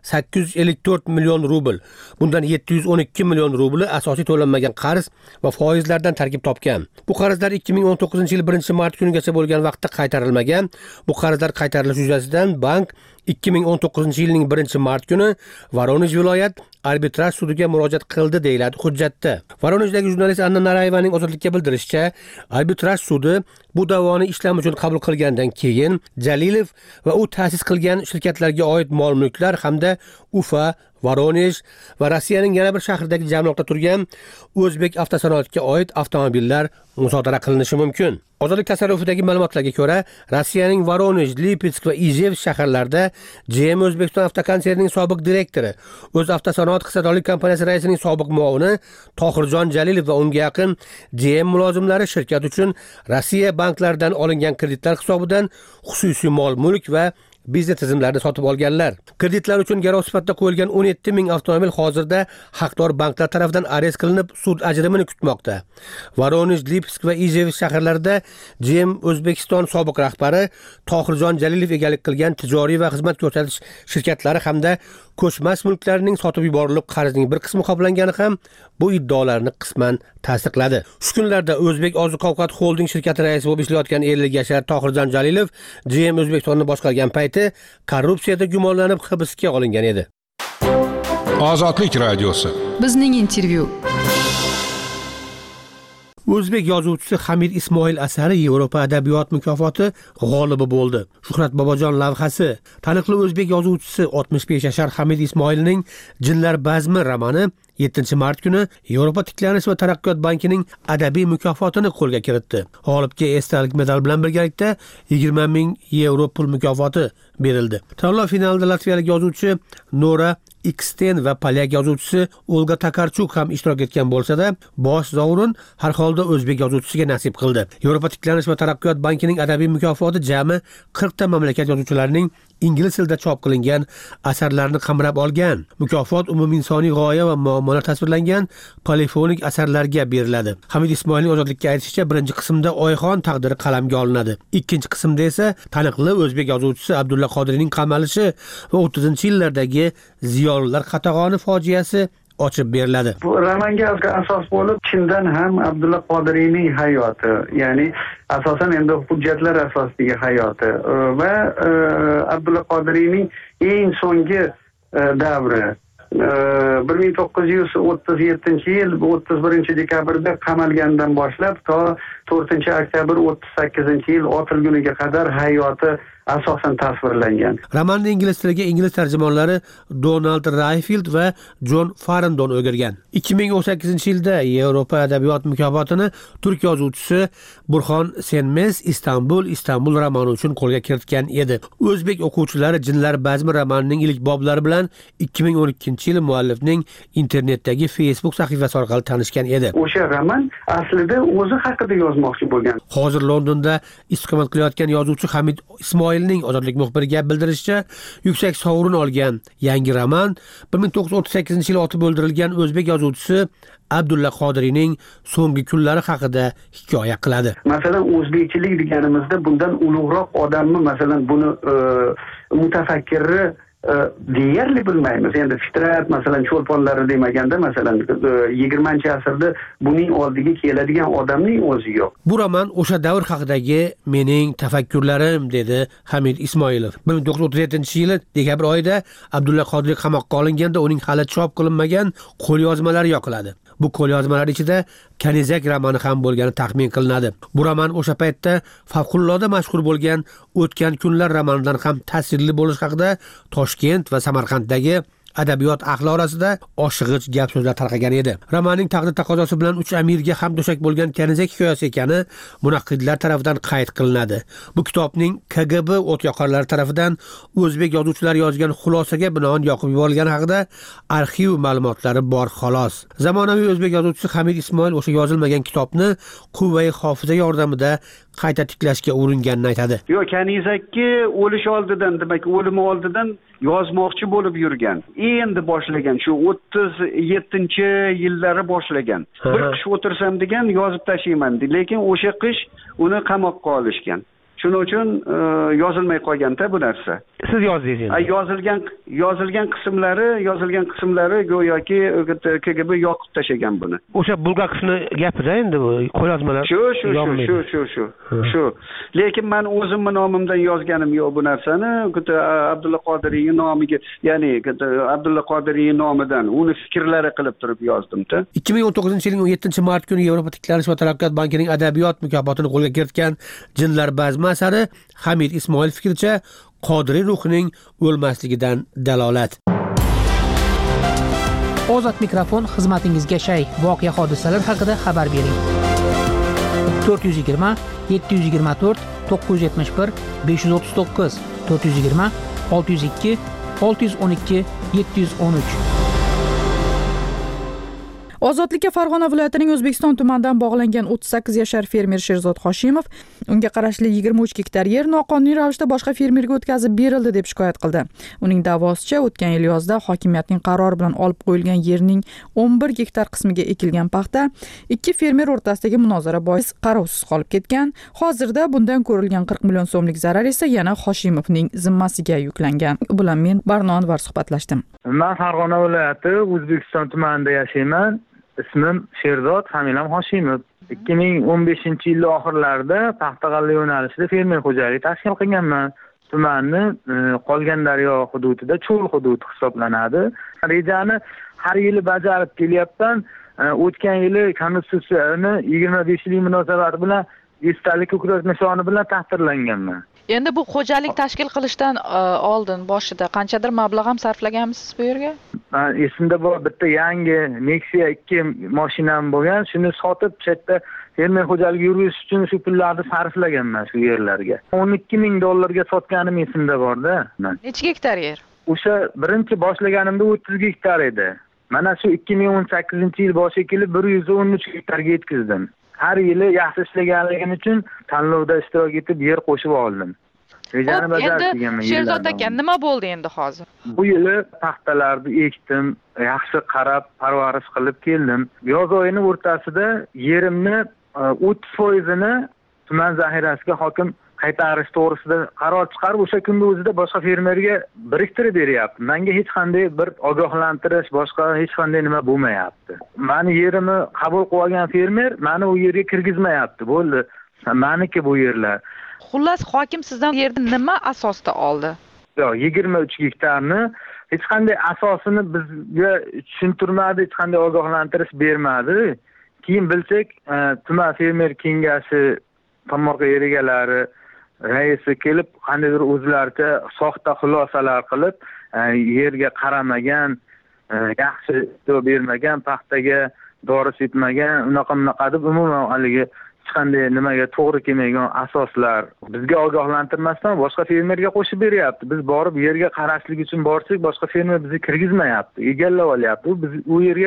854 million rubl. Bundan 712 million rubli asosiy to'lanmagan qarz va foizlardan tarkib topgan. Bu qarzlar 2019-yil 1-mart kunigacha bo'lgan vaqtda qaytarilmagan. Bu qarzlar qaytarilishi yuzasidan bank 2019-yilning 1-mart kuni Voronej viloyat arbitraj sudiga murojaat qildi, deyiladi hujjatda. Voronejdagi jurnalist Anna Narayevaning Ozodlikka bildirishicha, arbitraj sudi bu da'voni ishlam uchun qabul qilgandan keyin Jalilov va u ta'sis qilgan shirkatlarga oid mol-mulklar hamda Ufa, Voronej va Rossiyaning yana bir shahridagi jamliqda turgan O'zbek avtosanoatiga oid avtomobillar musodara qilinishi mumkin. Ozodlik tasarrufidagi ma'lumotlarga ko'ra, Rossiyaning Voronej, Lipetsk va Ijev shaharlarida GM O'zbekiston avtokonserining sobiq direktori, o'z avtosanoat hissadorlik kompaniyasi raisining sobiq muovini Tohirjon Jalilov va unga yaqin GM mulozimlari shirkat uchun Rossiya banklaridan olingan kreditlar hisobidan xususiy mol-mulk va biznes tizimlarini sotib olganlar. Kreditlar uchun garov sifatida qo'yilgan 17 ming avtomobil hozirda haqdor banklar tomonidan arest qilinib, sud ajrimini kutmoqda. Voronej, Lipetsk va Ijev shaharlarida GM O'zbekiston sobiq rahbari Tohirjon Jalilov egalik qilgan tijoriy va xizmat ko'rsatish shirkatlari hamda ko'chmas mulklarining sotib yuborilib, qarzning bir qismi qoplangani ham bu iddaolarni qisman tasdiqladi. Shu kunlarda O'zbek oziq-ovqat holding shirkati raisi bo'lib ishlayotgan 50 yashar Tohirjon Jalilov GM O'zbekistonni boshqargan payti korrupsiyada gumonlanib hibsga olingan edi. Ozodlik radiosi. Bizning intervyu. O'zbek yozuvchisi Hamid Ismoil asari Yevropa adabiyot mukofoti g'olibi bo'ldi. Shuhrat Bobojon lavhasi. Taniqli o'zbek yozuvchisi 65 yashar Hamid Ismoilning Jinlar bazmi romani 7-mart kuni Yevropa tiklanish va taraqqiyot bankining adabiy mukofotini qo'lga kiritdi. G'olibga esdalik medal bilan birgalikda 20 ming yevro pul mukofoti berildi. Tanlov finalida latviyalik yozuvchi Nora Xten va polyak yozuvchisi Olga Takarchuk ham ishtirok etgan bo'lsa-da, bosh sovrin har holda o'zbek yozuvchisiga nasib qildi. Yevropa tiklanish va taraqqiyot bankining adabiy mukofoti jami 40 ta mamlakat yozuvchilarining ingliz tilida chop qilingan asarlarini qamrab olgan. Mukofot umuminsoniy g'oya va muammolar tasvirlangan polifonik asarlarga beriladi. Hamid Ismoilning Ozodlikka aytishicha, birinchi qismda Oyxon taqdiri qalamga olinadi. Ikkinchi qismda esa taniqli o'zbek yozuvchisi Abdulla Qodiriyning qamalishi va 30-yillardagi ziyolilar qatag'oni fojiasi ochib beriladi. Bu romanga asos bo'lib, chindan ham Abdulla Qodiriyning hayoti, ya'ni asosan endi hujjatlar asosidagi hayoti va Abdulla Qodiriyning eng so'nggi davri 1937-yil 31-dekabrda qamalgandan boshlab to 4-oktyabr 38-yil otilguniga qadar hayoti asosan tasvirlangan. Romanning ingliz tiliga ingliz tarjimonlari Donald Rayfield va John Farrington o'girgan. 2018-yilda Yevropa adabiyot mukofotini turk yozuvchisi Burxon Senmes Istanbul romani uchun qo'lga kiritgan edi. O'zbek o'quvchilari Jinlar bazmi romanining ilk boblari bilan 2012-yil muallifning internetdagi Facebook sahifasi orqali tanishgan edi. O'sha roman aslida o'zi haqida yozmoqchi bo'lgan. Hozir Londonda istiqomat qilayotgan yozuvchi Hamid Ismoilning Ozodlik muxbiriga bildirishicha, yuksak sovrin olgan yangi roman 1938-yili otib o'ldirilgan o'zbek yozuvchisi Abdulla Qodiriyning so'nggi kunlari haqida hikoya qiladi. Masalan, o'zbekchilik deganimizda bundan ulug'roq odamni, masalan, buni mutafakkirni deyarli bilmaymiz. Endi Fitrat, masalan, cho'lponlari demaganda, masalan, 20-asrda buning oldiga keladigan odamning o'zi yo'q. Bu roman o'sha davr haqidagi mening tafakkurlarim, dedi Hamid Ismoilov. 1937-yili dekabr oyida Abdulla Qodiriy qamoqqa olinganda uning hali chop qilinmagan qo'lyozmalari yoqiladi. Bu qo'lyozmalar ichida Kanizak romani ham bo'lgani taxmin qilinadi. Bu roman o'sha paytda favqulodda mashhur bo'lgan O'tgan kunlar romanidan ham ta'sirli bo'lish haqida Toshkent va Samarqanddagi adabiyot ahli orasida oshig'ich gap so'zlar tarqagan edi. Romanning taqdir taqozosi bilan 3 amirga ham do'shak bo'lgan Kanizak hikoyasi ekani munaqqidlar tomonidan qayd qilinadi. Bu kitobning KGB o'tyoqarlari tomonidan o'zbek yozuvchilari yozgan xulosaga binoan yoqib yuborilgani haqida arxiv ma'lumotlari bor xolos. Zamonaviy o'zbek yozuvchisi Hamid Ismoil o'sha yozilmagan kitobni quvvai hofiza yordamida qayta tiklashga uringanini aytadi. Yo'q, Kanizakka o'lish oldidan, demak, o'limi oldidan yozmoqchi bo'lib yurgan. Endi boshlagan, shu 37-yillari boshlagan. Bir qish o'tirsam degan, yozib tashlayman, lekin o'sha qish uni qamoqqa olishgan. Shuning uchun yozilmay qolganda bu narsa. Siz yozdingiz. Yozilgan qismlari go'yoki KGB yoqib tashagan buni. O'sha bulgar qismini gapida endi bu qo'lyozmalar. Shu. Lekin men o'zimning nomimdan yozganim yo'q bu narsani. Abdulla Qodiriyning nomiga, ya'ni Abdulla Qodiriyning nomidan uni fikrlari qilib turib yozdim-da. 2019-yilning 17-mart kuni Yevropa tiklanish va taraqqiyot bankining adabiyot mukofotini qo'lga kiritgan Jinlar bazmi asari Hamid Ismoil fikricha Qodiriy ruhining o'lmasligidan dalolat. Ozod mikrofon xizmatingizga shay. Voqea hodisalar haqida xabar bering. 420 724 971 539 420 602 612 713. Ozodlikka Farg'ona viloyatining O'zbekiston tumanidan bog'langan 38 yashar fermer Sherzod Hoshimov unga qarashli 23 gektar yer noqonuniy ravishda boshqa fermerga o'tkazib berildi deb shikoyat qildi. Uning da'vosicha o'tgan yil yozda hokimiyatning qarori bilan olib qo'yilgan yerning 11 gektar qismiga ekilgan paxta ikki fermer o'rtasidagi munozara bois qarovsiz qolib ketgan. Hozirda bundan ko'rilgan 40 million so'mlik zarar esa yana Hoshimovning zimmasiga yuklangan. Bu bilan men Barno Anvar suhbatlashdim. Men Farg'ona viloyati O'zbekiston tumanida yashayman. Ismim Sherzod, familiyam Hoshimov. 2015-yil oxirlarida Paxtag'alla yo'nalishida fermer xo'jaligi tashkil qilganman. Tumanni Qolgandaryo hududida cho'l hududi hisoblanadi. Rejani har yili bajarib kelyapman. O'tgan yili Konstitutsiyani 25-yillik munosabati bilan esdalik ko'krak nishoni bilan taqdirlanganman. Endi bu xo'jalik tashkil qilishdan oldin boshida qanchadir mablag' ham sarflaganmisiz bu yerga? Esimda bor, bitta yangi Nexia 2 mashinam bo'lgan, shuni sotib chetda fermer xo'jaligi yuritish uchun shu pullarni sarflaganman shu yerlarga. $12,000 sotganim esimda bor-da. Necha gektar yer? O'sha birinchi boshlaganimda 30 gektar edi. Mana shu 2018-yil boshiga kelib 113 gektarga yetkazdim. Har yili yaxshi ishlaganligim uchun tanlovda ishtirok etib yer qo'shib oldim. Rejani bajarib kelganman. Sherzod aka, nima bo'ldi endi hozir? Bu yili paxtalarni ekdim, yaxshi qarab, parvarish qilib keldim. Yoz oyining o'rtasida yerimni 30%ni tuman zaxirasiga hokim qaytarish to'g'risida qaror chiqarib, o'sha kunda o'zida boshqa fermerga biriktirib beryapti. Menga hech qanday bir ogohlantirish, boshqa hech qanday nima bo'lmayapti. Meni yerimni qabul qilib olgan fermer meni u yerga kirgizmayapti. Bo'ldi. Meniki bu yerlar. Xullas, hokim sizdan yerni nima asosda oldi? Yo'q, 23 gektarni hech qanday asosini bizga tushuntirmadi, hech qanday ogohlantirish bermadi. Keyin bilsak, tuman fermer kengashi tomorqa yer egalari raisi kelib, qandaydir o'zlaricha soxta xulosalar qilib, yerga qaramagan, yaxshi e'tibor bermagan, paxtaga dori sepmagan, unaqa deb umuman haligi hech qanday nimaga to'g'ri kelmagan asoslar bizga ogohlantirmasdan boshqa fermerga qo'shib beryapti. Biz borib yerga qarashlik uchun borsak, boshqa fermer bizni kirgizmayapti, egallab olyapti. Biz u yerga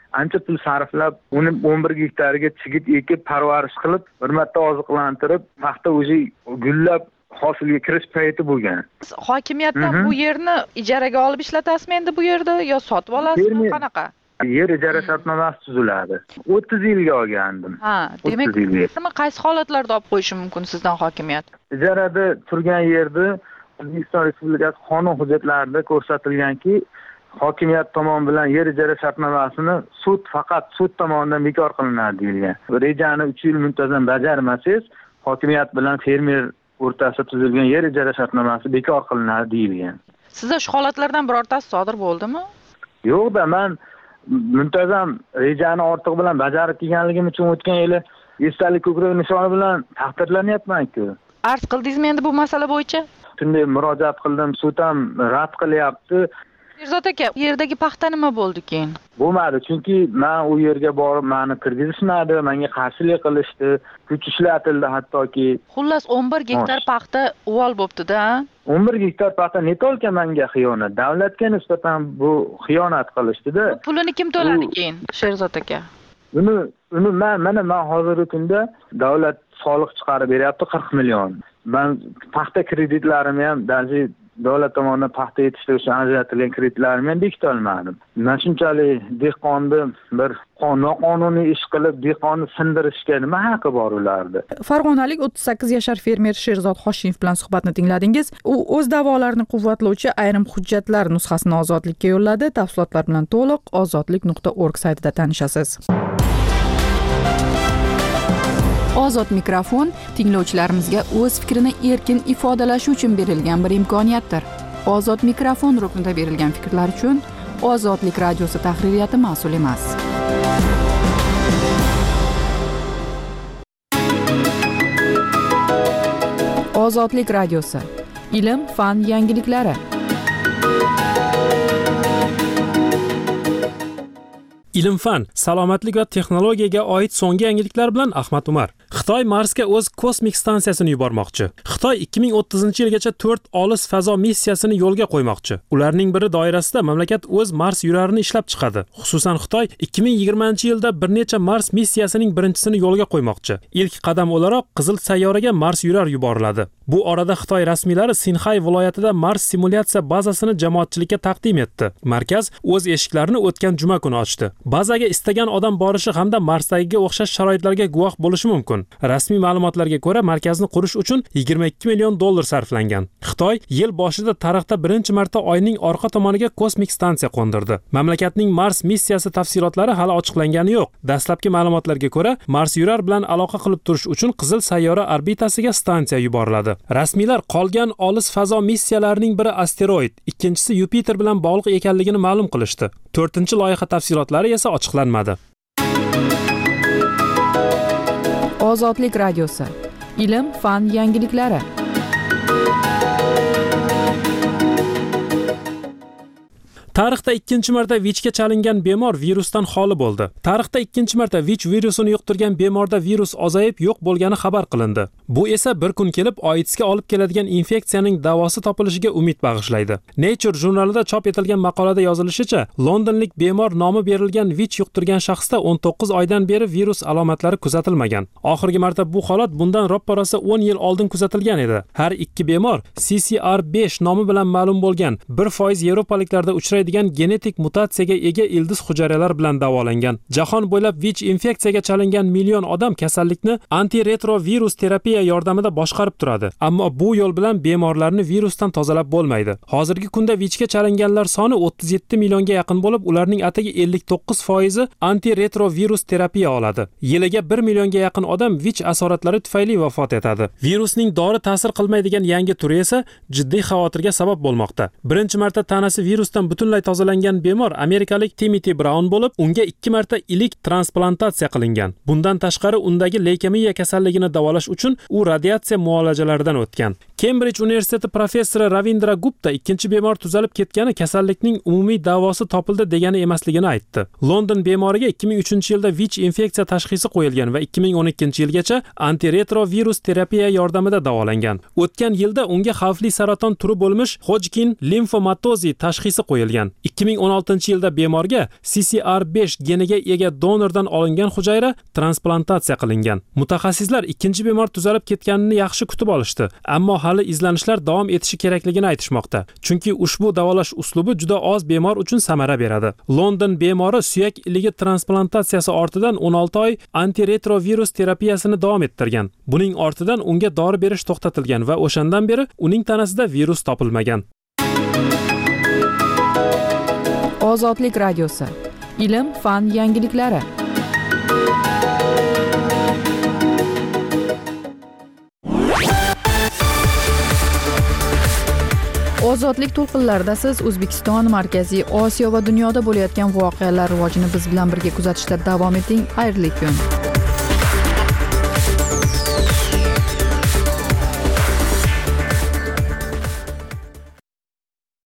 ancha pul sarflab, uni 11 gektariga chigit ekib, parvarish qilib, bir marta oziqlantirib, paxta o'zi gullab hosilga kirish payti bo'lgan. Hokimiyatdan bu yerni ijaraga olib ishlatasizmi endi bu yerda yo sotib olasizmi, qanaqa? Yer ijara shartnomasi tuziladi. 30 yilga olgandim. Ha, demak, nima qaysi holatlarda olib qo'yishi mumkin sizdan hokimiyat? Ijarada turgan yerda O'zbekiston Respublikasi qonun hujjatlarida ko'rsatilganki, hokimiyat tomon bilan yer ijara shartnomasini faqat sud tomonidan bekor qilinadi deyilgan. Rejani 3 yil muntazam bajarmasangiz, hokimiyat bilan fermer o'rtasida tuzilgan yer ijara shartnomasi bekor qilinadi deyilgan. Sizda shu holatlardan birortasi sodir bo'ldimi? Yo'qda, men muntazam rejani ortiq bilan bajarib kelganligim uchun o'tgan yili esdalik ko'krak nishoni bilan taqdirlanyapman-ku. Arz qildingizmi endi bu masala bo'yicha? Shunday murojaat qildim, sud ham rad qilyapti. Sherzod aka, u yerdagi paxta nima bo'ldi keyin? Bo'lmadi, chunki men u yerga borib meni kirgizishmadi, menga qarshilik qilishdi, kuch ishlatildi hattoki. Xullas 11 gektar paxta uvol bo'pti-da. 11 gektar paxta netolka menga xiyonat. Davlatga nisbatan bu xiyonat qilishdi-da. Pulini kim to'ladi keyin, Sherzod aka? Uni men hozirgi kunda davlat soliq chiqarib beryapti 40 million. Men paxta kreditlarimni ham davlat tomonidan paxta yetishtirish uchun ajratilgan kreditlarimni ham bekita olmadim. Men shunchalik dehqonni bir noqonuniy ish qilib, dehqonni sindirishga nima haqqi bor ularda? Farg'onalik 38 yashar fermer Sherzod Hoshimov bilan suhbatni tingladingiz. U o'z da'volarini quvvatlovchi ayrim hujjatlar nusxasini Ozodlikka yo'lladi. Tafsilotlar bilan to'liq ozodlik.org saytida tanishasiz. Ozod mikrofon tinglovchilarimizga o'z fikrini erkin ifodalashi uchun berilgan bir imkoniyatdir. Ozod mikrofon ruknida berilgan fikrlar uchun Ozodlik radiosi tahririyati mas'ul emas. Ozodlik radiosi. Ilm, fan yangiliklari. Ilm-fan, salomatlik va texnologiyaga oid so'nggi yangiliklar bilan Ahmad Umar. Xitoy Marsga o'z kosmik stansiyasini yubormoqchi. Xitoy 2030-yilgacha 4 olis fazo missiyasini yo'lga qo'ymoqchi. Ularning biri doirasida mamlakat o'z Mars yurarini ishlab chiqadi. Xususan Xitoy 2020-yilda bir necha Mars missiyasining birinchisini yo'lga qo'ymoqchi. Ilk qadam o'laroq Qizil sayyoraga Mars yurar yuboriladi. Bu orada Xitoy rasmiylari Sinxay viloyatida Mars simulyatsiya bazasini jamoatchilikka taqdim etdi. Markaz o'z eshiklarini o'tgan juma kuni ochdi. Bazaga istagan odam borishi hamda Marsdagiga o'xshash sharoitlarga guvoh bo'lishi mumkin. Rasmiy ma'lumotlarga ko'ra, markazni qurish uchun 22 million dollar sarflangan. Xitoy yil boshida tarixda birinchi marta Oyning orqa tomoniga kosmik stansiya qo'ndirdi. Mamlakatning Mars missiyasi tafsilotlari hali ochiqlangani yo'q. Dastlabki ma'lumotlarga ko'ra, Mars yurar bilan aloqa qilib turish uchun Qizil sayyora orbitasiga stansiya yuboriladi. Rasmiylar qolgan olis fazo missiyalarining biri asteroid, ikkinchisi Yupiter bilan bog'liq ekanligini ma'lum qilishdi. 4-loyiha tafsilotlari esa ochiqlanmadi. Ozodlik radiosi. Ilm, fan yangiliklari. Tarixda ikkinchi marta VIChga chalingan bemor virusdan xoli bo'ldi. Tarixda ikkinchi marta VICh virusini yuqtirgan bemorda virus ozayib yo'q bo'lgani xabar qilindi. Bu esa bir kun kelib AIDSga olib keladigan infeksiyaning davosi topilishiga umid bag'ishlaydi. Nature jurnalida chop etilgan maqolada yozilishicha, londonlik bemor nomi berilgan VICh yuqtirgan shaxsda 19 oydan beri virus alomatlari kuzatilmagan. Oxirgi marta bu holat bundan roppa-rosa 10 yil oldin kuzatilgan edi. Har ikki bemor CCR5 nomi bilan ma'lum bo'lgan 1% yevropaliklarda uchraydigan genetik mutatsiyaga ega ildiz hujayralar bilan davolangan. Jahon bo'ylab VICh infeksiyaga chalingan million odam kasallikni antiretrovirus terapiya yordamida boshqarib turadi. Ammo bu yo'l bilan bemorlarni virusdan tozalab bo'lmaydi. Hozirgi kunda VIChga chalinganlar soni 37 millionga yaqin bo'lib, ularning atigi 59% antiretrovirus terapiya oladi. Yiliga 1 millionga yaqin odam VICh asoratlari tufayli vafot etadi. Virusning dori ta'sir qilmaydigan yangi turi esa jiddiy xavotirga sabab bo'lmoqda. Birinchi marta tanasi virusdan butunlay tozalangan bemor amerikalik Timothy Brown bo'lib, unga 2 marta ilik transplantatsiya qilingan. Bundan tashqari undagi leykemiya kasalligini davolash uchun u radiatsiya muolajalaridan o'tgan. Cambridge universiteti professori Ravindra Gupta ikkinchi bemor tuzalib ketgani kasallikning umumiy davosi topildi degani emasligini aytdi. London bemoriga 2003-yilda VICh infeksiya tashxisi qo'yilgan va 2012-yilgacha antiretrovirus terapiya yordamida davolangan. O'tgan yilda unga xavfli saraton turi bo'lmish Hodgkin limfomatozi tashxisi qo'yilgan. qilingan. 2016-yilda bemorga CCR5 geniga ega donordan olingan hujayra transplantatsiya qilingan. Mutaxassislar ikkinchi bemor tuzalib ketganini yaxshi kutib olishdi, ammo hali izlanishlar davom etishi kerakligini aytishmoqda. Chunki ushbu davolash uslubi juda oz bemor uchun samara beradi. London bemori suyak iligi transplantatsiyasi ortidan 16 oy antiretrovirus terapiyasini davom ettirgan. Buning ortidan unga dori berish to'xtatilgan va o'shandan beri uning tanasida virus topilmagan. Ozodlik radiosi. Ilm, fan yangiliklari. Ozodlik to'lqinlarida siz O'zbekiston, Markaziy Osiyo va dunyoda bo'layotgan voqealar rivojini biz bilan birga kuzatishda davom eting. Xayrli kun.